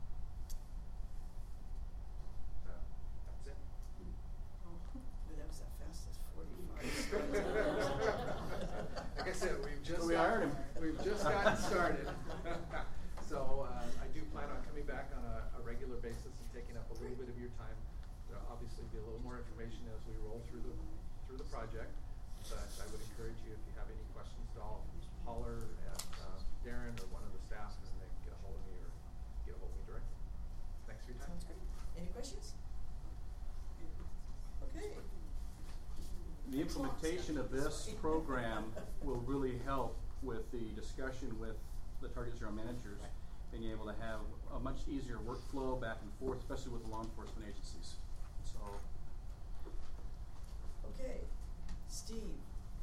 [SPEAKER 16] So that's it.
[SPEAKER 2] That was the fastest 45.
[SPEAKER 16] Like I said, we've just
[SPEAKER 3] gotten
[SPEAKER 16] started. So I do plan on coming back on a regular basis and taking up a little bit of your time. There'll obviously be a little more information as we roll through the project. But I would encourage you, if you have any questions at all, holler at Darren or one of the staff, and they can get a hold of me or get a hold of me directly. Thanks for your time.
[SPEAKER 2] Sounds great. Any questions? Okay.
[SPEAKER 3] The implementation of this program will really help with the discussion with the Target Zero managers, being able to have a much easier workflow back and forth, especially with the law enforcement agencies. So.
[SPEAKER 2] Okay. Steve.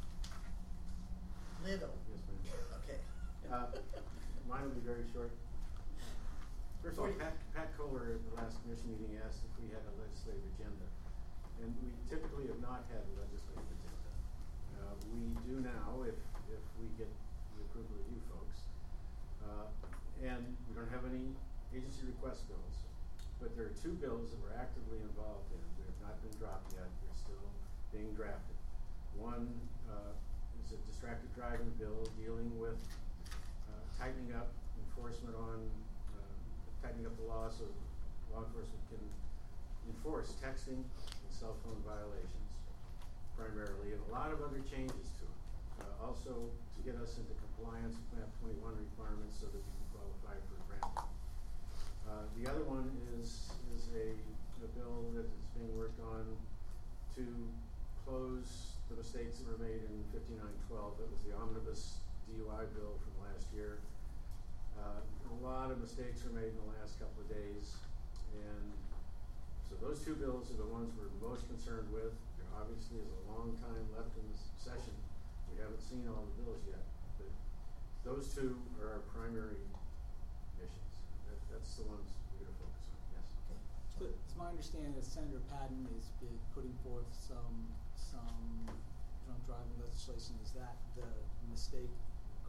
[SPEAKER 2] Little.
[SPEAKER 15] Yes, ma'am.
[SPEAKER 2] Okay.
[SPEAKER 15] Mine will be very short. First of all, Pat Kohler at the last commission meeting asked if we had a legislative agenda. And we typically have not had a legislative agenda. We do now if we get the approval of you folks. And we don't have any agency request bills. But there are 2 bills that we're actively involved in. They have not been dropped yet. They're still being drafted. One is a distracted driving bill dealing with tightening up enforcement on, tightening up the law so law enforcement can enforce texting and cell phone violations primarily, and a lot of other changes to it. Also to get us into compliance with MAP 21 requirements so that we can qualify for granting. The other one is a bill that is being worked on to close the mistakes that were made in 5912. That was the omnibus DUI bill from last year. A lot of mistakes were made in the last couple of days, and so those 2 bills are the ones we're most concerned with. There obviously is a long time left in this session. We haven't seen all the bills yet, but those 2 are our primary missions. That's the ones we're going to focus on. Yes.
[SPEAKER 14] So it's my understanding that Senator Patton is putting forth some drunk driving legislation. Is that the mistake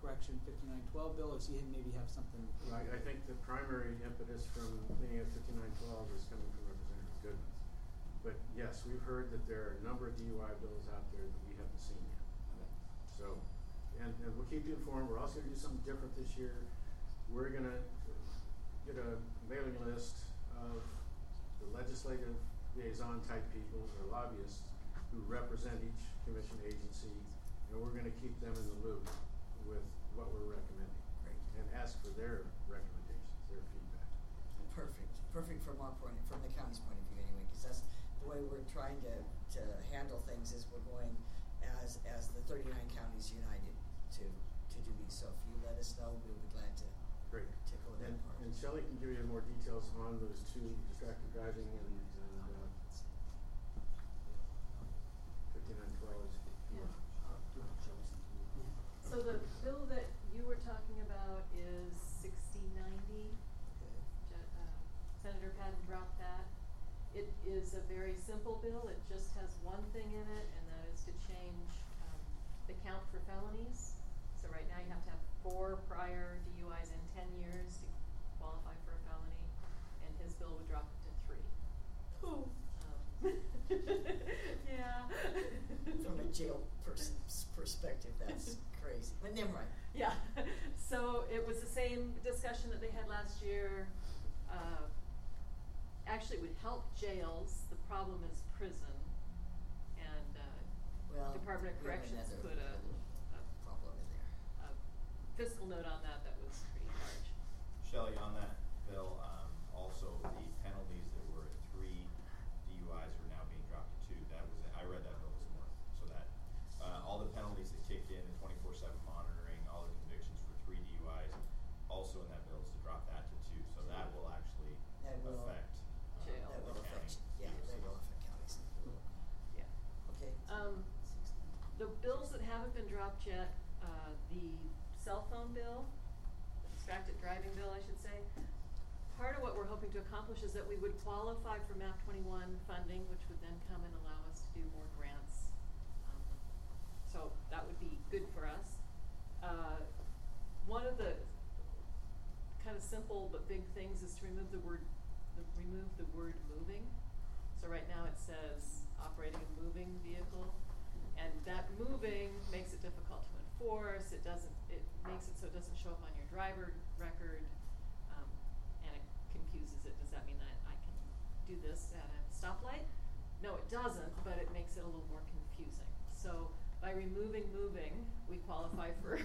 [SPEAKER 14] correction 5912 bill, or does he maybe have something?
[SPEAKER 15] I think the primary impetus from looking at 5912 is coming from Representative Goodman. But yes, we've heard that there are a number of DUI bills out there that we haven't seen yet.
[SPEAKER 14] Okay.
[SPEAKER 15] So, and we'll keep you informed. We're also going to do something different this year. We're going to get a mailing list of the legislative liaison type people or lobbyists who represent each commission agency, and we're going to keep them in the loop with what we're recommending.
[SPEAKER 2] Great.
[SPEAKER 15] And ask for their recommendations, their feedback.
[SPEAKER 2] Perfect from our point, from the county's point of view anyway, because that's the way we're trying to handle things is we're going as the 39 counties united to do these. So if you let us know, we'll be glad to
[SPEAKER 15] Great.
[SPEAKER 2] Take over that part.
[SPEAKER 15] And Shelley can give you more details on those two, distracted driving and 5912.
[SPEAKER 8] Yeah. So the bill that you were talking about is 6090. Senator Patton dropped that. It is a very simple bill. It just has one thing in it, and that is to change the count for felonies. So right now you have to have 4 prior DUIs in 10 years to qualify for a felony, and his bill would drop it to 3.
[SPEAKER 2] Ooh.
[SPEAKER 8] Yeah.
[SPEAKER 2] From a jail person's perspective, that's crazy. But never mind.
[SPEAKER 8] Yeah. So it was the same discussion that they had last year. Actually, it would help jails. The problem is prison, and Department of Corrections put a
[SPEAKER 2] problem in there.
[SPEAKER 8] A fiscal note on that was pretty large.
[SPEAKER 17] Shelley, on that bill, also the penalties that were at 3 DUIs are now being dropped to 2. I read that bill this morning, so that all the penalties that kicked in, the 24/7 monitoring, all the convictions for 3 DUIs, also in that bill is to drop that to 2. So that will actually affect
[SPEAKER 8] jail.
[SPEAKER 2] That will affect,
[SPEAKER 17] county.
[SPEAKER 2] that will affect counties.
[SPEAKER 8] Yeah.
[SPEAKER 2] Okay.
[SPEAKER 8] The bills that haven't been dropped yet, the cell phone bill, the distracted driving bill, I should say. Part of what we're hoping to accomplish is that we would qualify for MAP 21 funding, which would then come and allow us to do more grants. So that would be good for us. One of the kind of simple but big things is to remove the word moving. So right now it says operating a moving vehicle, and that moving makes it difficult to enforce. It makes it so it doesn't show up on your driver record, and it confuses it. Does that mean that I can do this at a stoplight? No, it doesn't, but it makes it a little more confusing. So by removing moving, we qualify for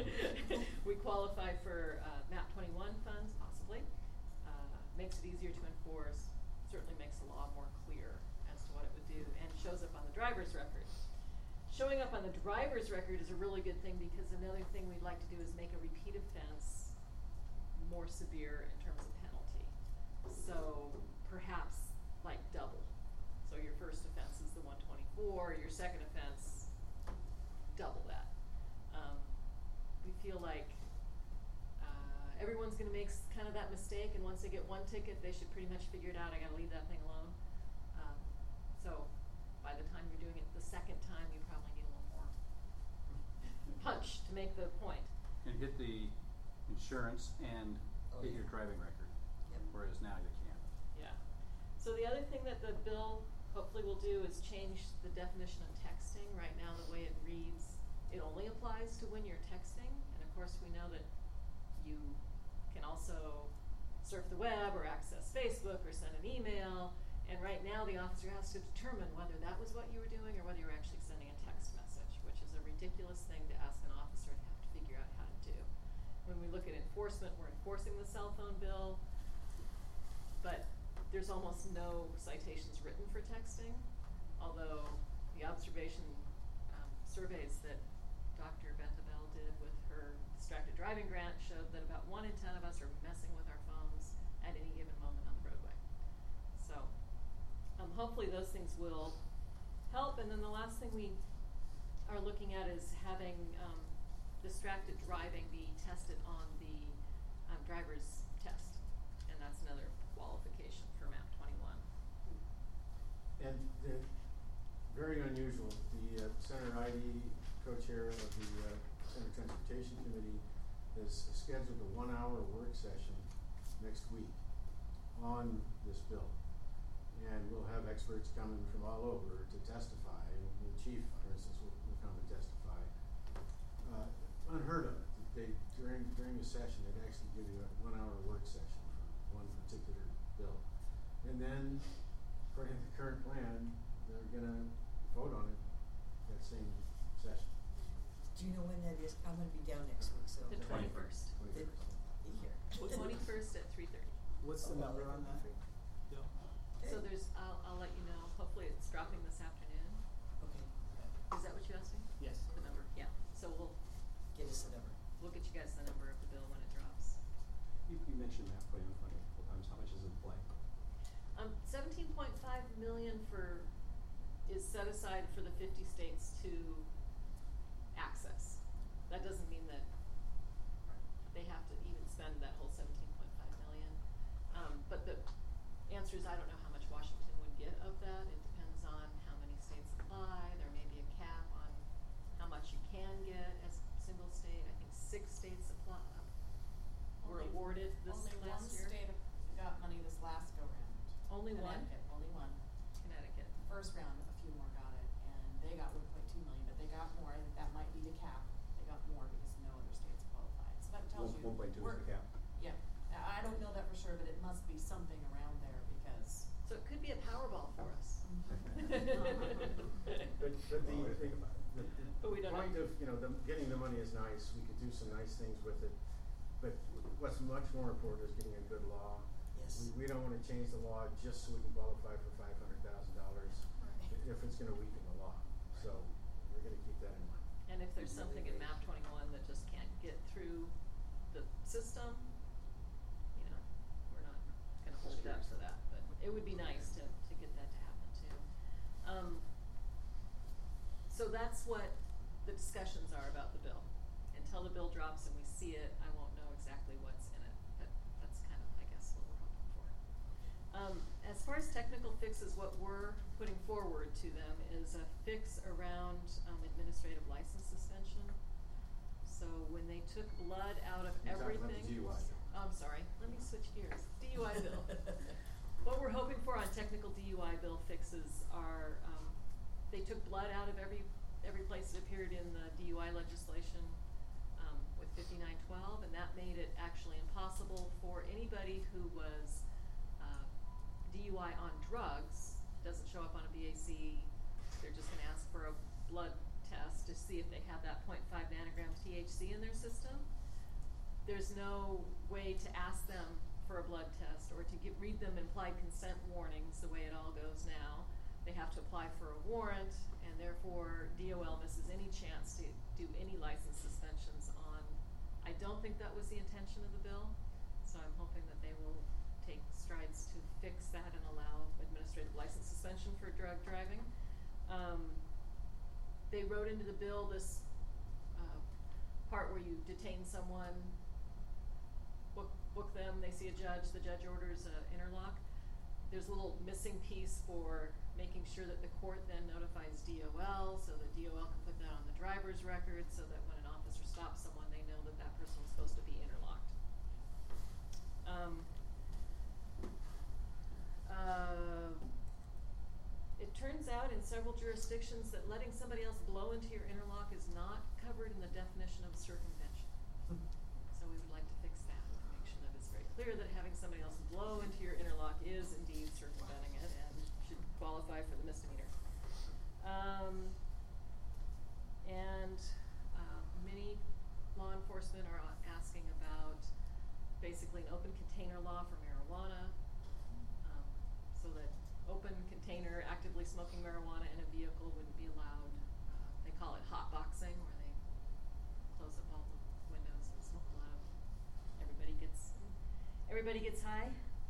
[SPEAKER 8] MAP 21 funds, possibly. Makes it easier to enforce, certainly makes the law more clear as to what it would do, and shows up on the driver's record. Showing up on the driver's record is a really good thing, because another thing we'd like to do is make a repeat offense more severe in terms of penalty. So perhaps like double. So your first offense is the 124, your second offense, double that. We feel like everyone's going to make kind of that mistake, and once they get one ticket, they should pretty much figure it out. I got to leave that thing alone. So by the time you're doing it the second time, you probably need a little more punch to make the point.
[SPEAKER 3] And hit the insurance and hit your driving record, whereas now you can't.
[SPEAKER 8] Yeah. So the other thing that the bill hopefully will do is change the definition of texting. Right now, the way it reads, it only applies to when you're texting, and of course we know that you can also surf the web or access Facebook or send an email, and right now the officer has to determine whether that was what you were doing or whether you were actually sending a text message, which is a ridiculous thing to ask an officer to have to figure out how to do. When we look at enforcement, we're enforcing the cell phone bill, but there's almost no citations written for texting, although the observation surveys that Dr. Bethabel did with her distracted driving grant showed that about 1 in 10 of us are messing with our phones at any given moment on the roadway. So hopefully those things will help. And then the last thing we are looking at is having distracted driving be tested on the driver's test, and that's another qualification for MAP 21.
[SPEAKER 15] And very unusual. The Senator Ide, co-chair of the Senate Transportation Committee has scheduled a 1-hour work session next week on this bill. And we'll have experts coming from all over to testify. The chief, for instance, will come and testify. Unheard of. During the session, they'd actually give you a 1-hour work session for one particular bill. And then, according to the current plan, they're gonna vote on it that same session.
[SPEAKER 2] Do you know when that is? I'm gonna be down next week, so.
[SPEAKER 8] The 21st.
[SPEAKER 2] Here.
[SPEAKER 8] 21st at 3:30.
[SPEAKER 14] What's the number on that? Bill?
[SPEAKER 8] So there's, I'll let you know, hopefully it's dropping this afternoon.
[SPEAKER 2] Okay.
[SPEAKER 8] Is that what you asked me?
[SPEAKER 14] Yes.
[SPEAKER 8] The number, yeah. So we'll
[SPEAKER 2] Get us the number.
[SPEAKER 8] get you guys the number of the bill when it drops.
[SPEAKER 7] You mentioned that point a couple times. How much is in play?
[SPEAKER 8] 17.5 million is set aside for the 50 states to access. That doesn't mean that they have to even spend that whole 17.5 million. But the answer is I don't know how much Washington would get of that. It depends on how many states apply. There may be a cap on how much you can get as a single state. I think 6 states were awarded this last year.
[SPEAKER 18] Only one state got money this last go round.
[SPEAKER 8] Only one?
[SPEAKER 18] Connecticut, only one.
[SPEAKER 8] Connecticut.
[SPEAKER 18] First round, a few more got it, and they got 1.2 million, but they got more. I think that might be the cap. They got more because no other states qualified. So that tells you
[SPEAKER 7] 1.2 is the cap.
[SPEAKER 18] Yeah, I don't know that for sure, but it must be something around there because.
[SPEAKER 8] So it could be a Powerball for us.
[SPEAKER 15] But
[SPEAKER 8] we don't
[SPEAKER 15] point
[SPEAKER 8] know.
[SPEAKER 15] of getting the money is nice. We could do some nice things with it, but what's much more important is getting a good law.
[SPEAKER 2] Yes.
[SPEAKER 15] We don't want to change the law just so we can qualify for $500,000 if it's going to weaken the law. So we're going to keep that in mind.
[SPEAKER 8] And if there's something in MAP 21 that just can't get through the system, we're not gonna hold it up to that, but it would be nice to get that to happen too. So that's what the discussions are about the bill. Until the bill drops and we see it, I won't know exactly what's in it, but that's kind of, I guess, what we're hoping for. As far as technical fixes, what we're putting forward to them is a fix around administrative license suspension. So when they took blood out of
[SPEAKER 15] You're talking about
[SPEAKER 8] everything.
[SPEAKER 15] the DUI.
[SPEAKER 8] Oh, I'm sorry, let me switch gears. DUI bill. What we're hoping for on technical DUI bill fixes are, they took blood out of every place that appeared in the DUI legislation with 5912, and that made it actually impossible for anybody who was DUI on drugs, doesn't show up on a BAC, they're just gonna ask for a blood test to see if they have that 0.5 nanograms THC in their system. There's no way to ask them for a blood test or to read them implied consent warnings the way it all goes now. They have to apply for a warrant, and therefore DOL misses any chance to do any license suspensions on. I don't think that was the intention of the bill, so I'm hoping that they will take strides to fix that and allow administrative license suspension for drug driving. They wrote into the bill this part where you detain someone, book them, they see a judge, the judge orders an interlock. There's a little missing piece for making sure that the court then notifies DOL, so that DOL can put that on the driver's record, so that when an officer stops someone, they know that that person was supposed to be interlocked. It turns out in several jurisdictions that letting somebody else blow into your interlock is not covered in the definition of circumvention. So we would like to fix that to make sure that it's very clear that having somebody else blow into your interlock is indeed circumventing it and should qualify for the misdemeanor. Many law enforcement are asking about basically an open container law for marijuana, so that open container actively smoking marijuana in a vehicle wouldn't be allowed. They call it hot boxing, where they close up all the windows and smoke a lot of. Everybody gets high.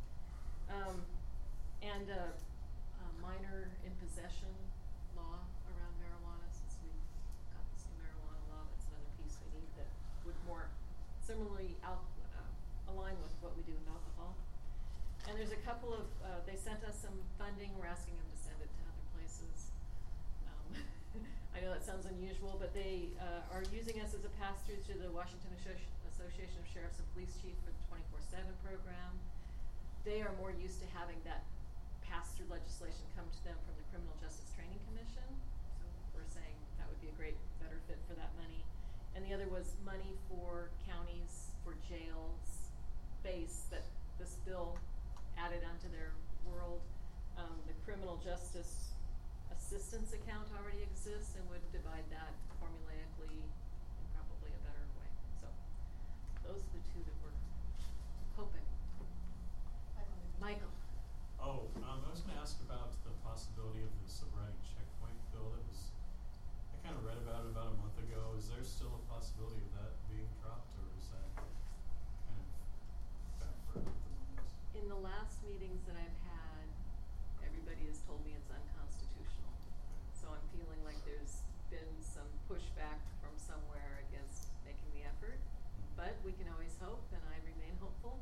[SPEAKER 8] And minor in possession law around marijuana, since we've got this new marijuana law. That's another piece we need that would more similarly align with what we do with alcohol. And there's a couple of, they sent us some funding, we're asking them to send it to other places. I know that's
[SPEAKER 19] sounds unusual, but they are using us as a pass-through to the Washington Association of Sheriffs and Police Chiefs for the 24/7 program. They are more used to having that pass-through legislation come to them from the Criminal Justice Training Commission. So we're saying that would be a better fit for that money. And the other was money for counties, for jails, base that this bill added onto their world. The criminal justice assistance account already exists and would divide that formulaically in probably a better way. So those are the two that we're hoping. Michael.
[SPEAKER 20] Oh, I was going to ask about the possibility of the sobriety checkpoint bill that was, I kind of read about it about a month ago. Is there still a possibility of that being dropped, or is that kind of backward at the moment?
[SPEAKER 19] In the last meetings that I've had, everybody has told me it's unconstitutional. So I'm feeling like there's been some pushback from somewhere against making the effort. But we can always hope, and I remain hopeful.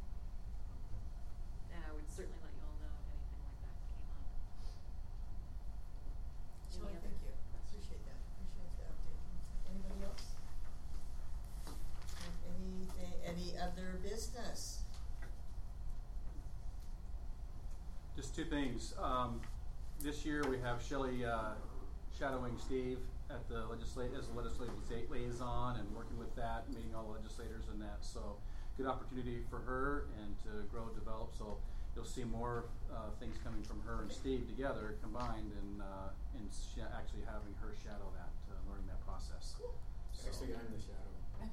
[SPEAKER 19] And I would certainly let you all know if anything like that came up.
[SPEAKER 2] Shelley, thank you. Appreciate that. Appreciate the update. Anybody else? Any other business?
[SPEAKER 3] Just two things. This year we have Shelley shadowing Steve at the as a legislative liaison and working with that, meeting all the legislators and that. So good opportunity for her and to grow and develop. So you'll see more things coming from her and Steve together combined, and actually having her shadow that, learning that process.
[SPEAKER 15] Cool.
[SPEAKER 3] So.
[SPEAKER 15] Actually, I'm the shadow.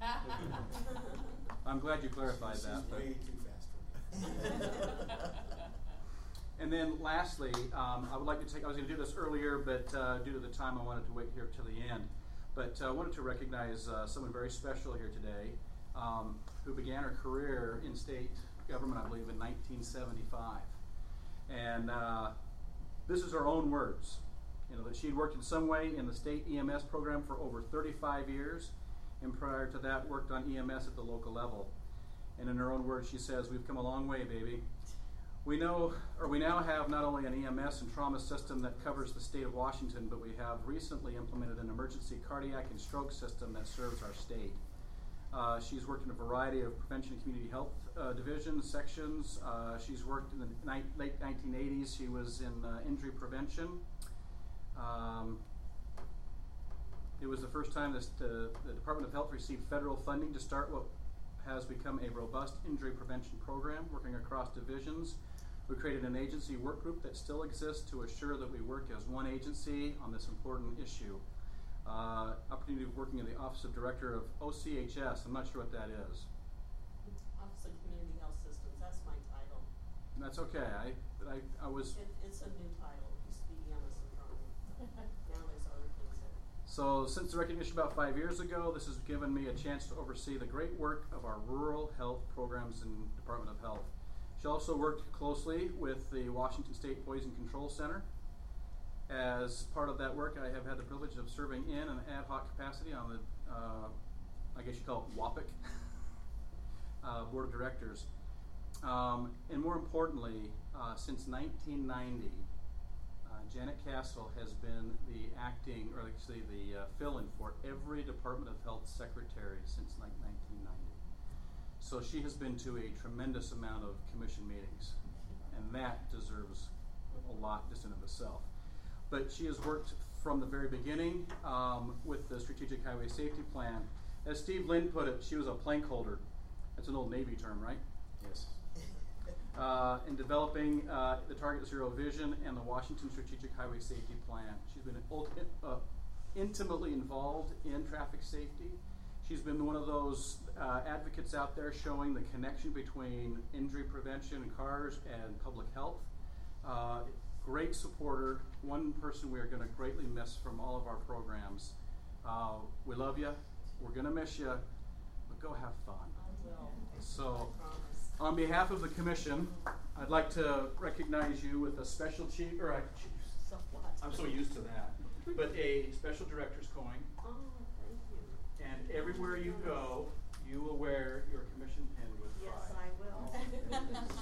[SPEAKER 3] I'm glad you clarified that.
[SPEAKER 15] She's way too fast for me.
[SPEAKER 3] And then lastly, I would like to I was going to do this earlier, but due to the time I wanted to wait here till the end. But I wanted to recognize someone very special here today who began her career in state government, I believe, in 1975. And this is her own words, that she'd worked in some way in the state EMS program for over 35 years, and prior to that worked on EMS at the local level. And in her own words, she says, "We've come a long way, baby. We now have not only an EMS and trauma system that covers the state of Washington, but we have recently implemented an emergency cardiac and stroke system that serves our state." She's worked in a variety of prevention and community health divisions, sections. She's worked in the late 1980s. She was in injury prevention. It was the first time the Department of Health received federal funding to start what has become a robust injury prevention program, working across divisions. We created an agency work group that still exists to assure that we work as one agency on this important issue. Opportunity of working in the Office of Director of OCHS. I'm not sure what that is.
[SPEAKER 21] Office of Community Health Systems. That's my title.
[SPEAKER 3] That's okay. I was.
[SPEAKER 21] It's a new title. It used to be EMS and trauma. Now there's other things in it.
[SPEAKER 3] So since the recognition about 5 years ago, this has given me a chance to oversee the great work of our rural health programs in Department of Health. She also worked closely with the Washington State Poison Control Center. As part of that work, I have had the privilege of serving in an ad hoc capacity on the, I guess you call it WAPIC, Board of Directors. And more importantly, since 1990, Janet Castle has been the acting, or actually the fill-in for every Department of Health secretary since 1990. So she has been to a tremendous amount of commission meetings, and that deserves a lot just in of itself. But she has worked from the very beginning with the Strategic Highway Safety Plan. As Steve Lynn put it, she was a plank holder. That's an old Navy term, right?
[SPEAKER 15] Yes.
[SPEAKER 3] In developing the Target Zero Vision and the Washington Strategic Highway Safety Plan. She's been intimately involved in traffic safety. She's been one of those advocates out there showing the connection between injury prevention in cars and public health. Great supporter, one person we are going to greatly miss from all of our programs. We love you. We're going to miss you, but go have fun.
[SPEAKER 21] I will.
[SPEAKER 3] So, on behalf of the commission, I'd like to recognize you with a special chief, or
[SPEAKER 21] So what?
[SPEAKER 3] I'm so used to that, but a special director's coin.
[SPEAKER 21] Oh, thank you.
[SPEAKER 3] And everywhere you go, you will wear your commission pin with pride.
[SPEAKER 21] Yes, I will.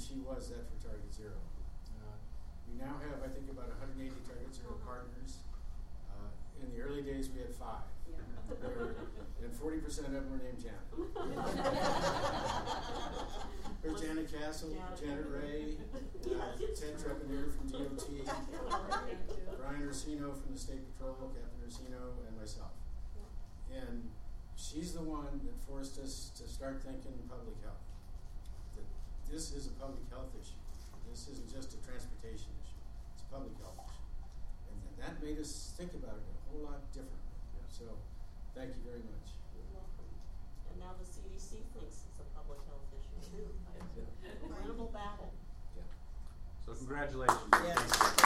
[SPEAKER 15] she was that for Target Zero. We now have, I think, about 180 Target Zero partners. In the early days, we had 5. And 40% of them were named Janet. There's Janet Castle, Janet Ray, Ted Trepanier from DOT, Brian Ursino from the State Patrol, Captain Ursino, and myself. And she's the one that forced us to start thinking public health. That this is a public health issue. This isn't just a transportation issue. It's a public health issue. And that made us think about it a whole lot differently. So, thank you very much.
[SPEAKER 21] You're welcome. And now the CDC thinks it's a public health issue too. A winnable battle.
[SPEAKER 15] Yeah.
[SPEAKER 3] So congratulations.
[SPEAKER 2] Yes.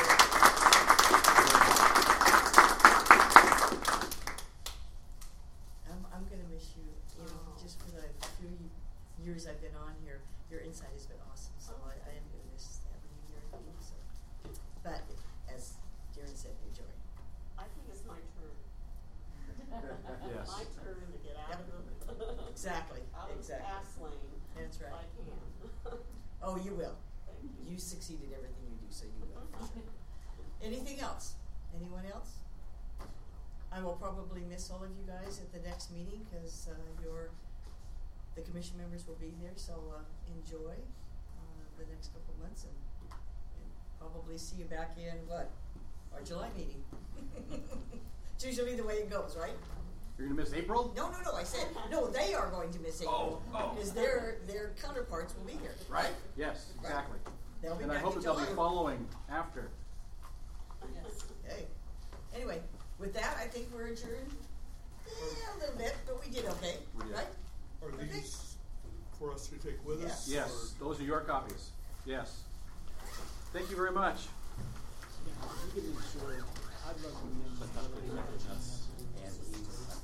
[SPEAKER 2] I'm going to miss you. You know, just for the few years I've been on here, your insight has been awesome. So I am going to miss having you here. So, but as Darren said, enjoy.
[SPEAKER 21] I think it's my turn.
[SPEAKER 3] Yes.
[SPEAKER 21] My turn to get out of the
[SPEAKER 2] Exactly.
[SPEAKER 21] out of the fast lane.
[SPEAKER 2] That's right.
[SPEAKER 21] If I can.
[SPEAKER 2] Oh, you will.
[SPEAKER 21] Thank you.
[SPEAKER 2] You succeeded everything you do, so you will. For sure. Anything else? Anyone else? I will probably miss all of you guys at the next meeting because the commission members will be there. So enjoy the next couple of months and probably see you back in our July meeting. It's usually the way it goes, right?
[SPEAKER 3] You're going to miss April?
[SPEAKER 2] No. I said no. They are going to miss April because their counterparts will be here, right?
[SPEAKER 3] Yes, exactly.
[SPEAKER 2] They'll be
[SPEAKER 3] And I
[SPEAKER 2] back
[SPEAKER 3] hope
[SPEAKER 2] in
[SPEAKER 3] that they'll be
[SPEAKER 2] July.
[SPEAKER 3] following after.
[SPEAKER 2] Yes. Okay. Anyway, with that, I think we're adjourned. A little bit, but we did okay,
[SPEAKER 3] We did.
[SPEAKER 2] right?
[SPEAKER 5] Are these for us to take with us?
[SPEAKER 3] Yes, those are your copies. Yes. Thank you very much.
[SPEAKER 14] Yeah, you can make sure. I'd love to be in the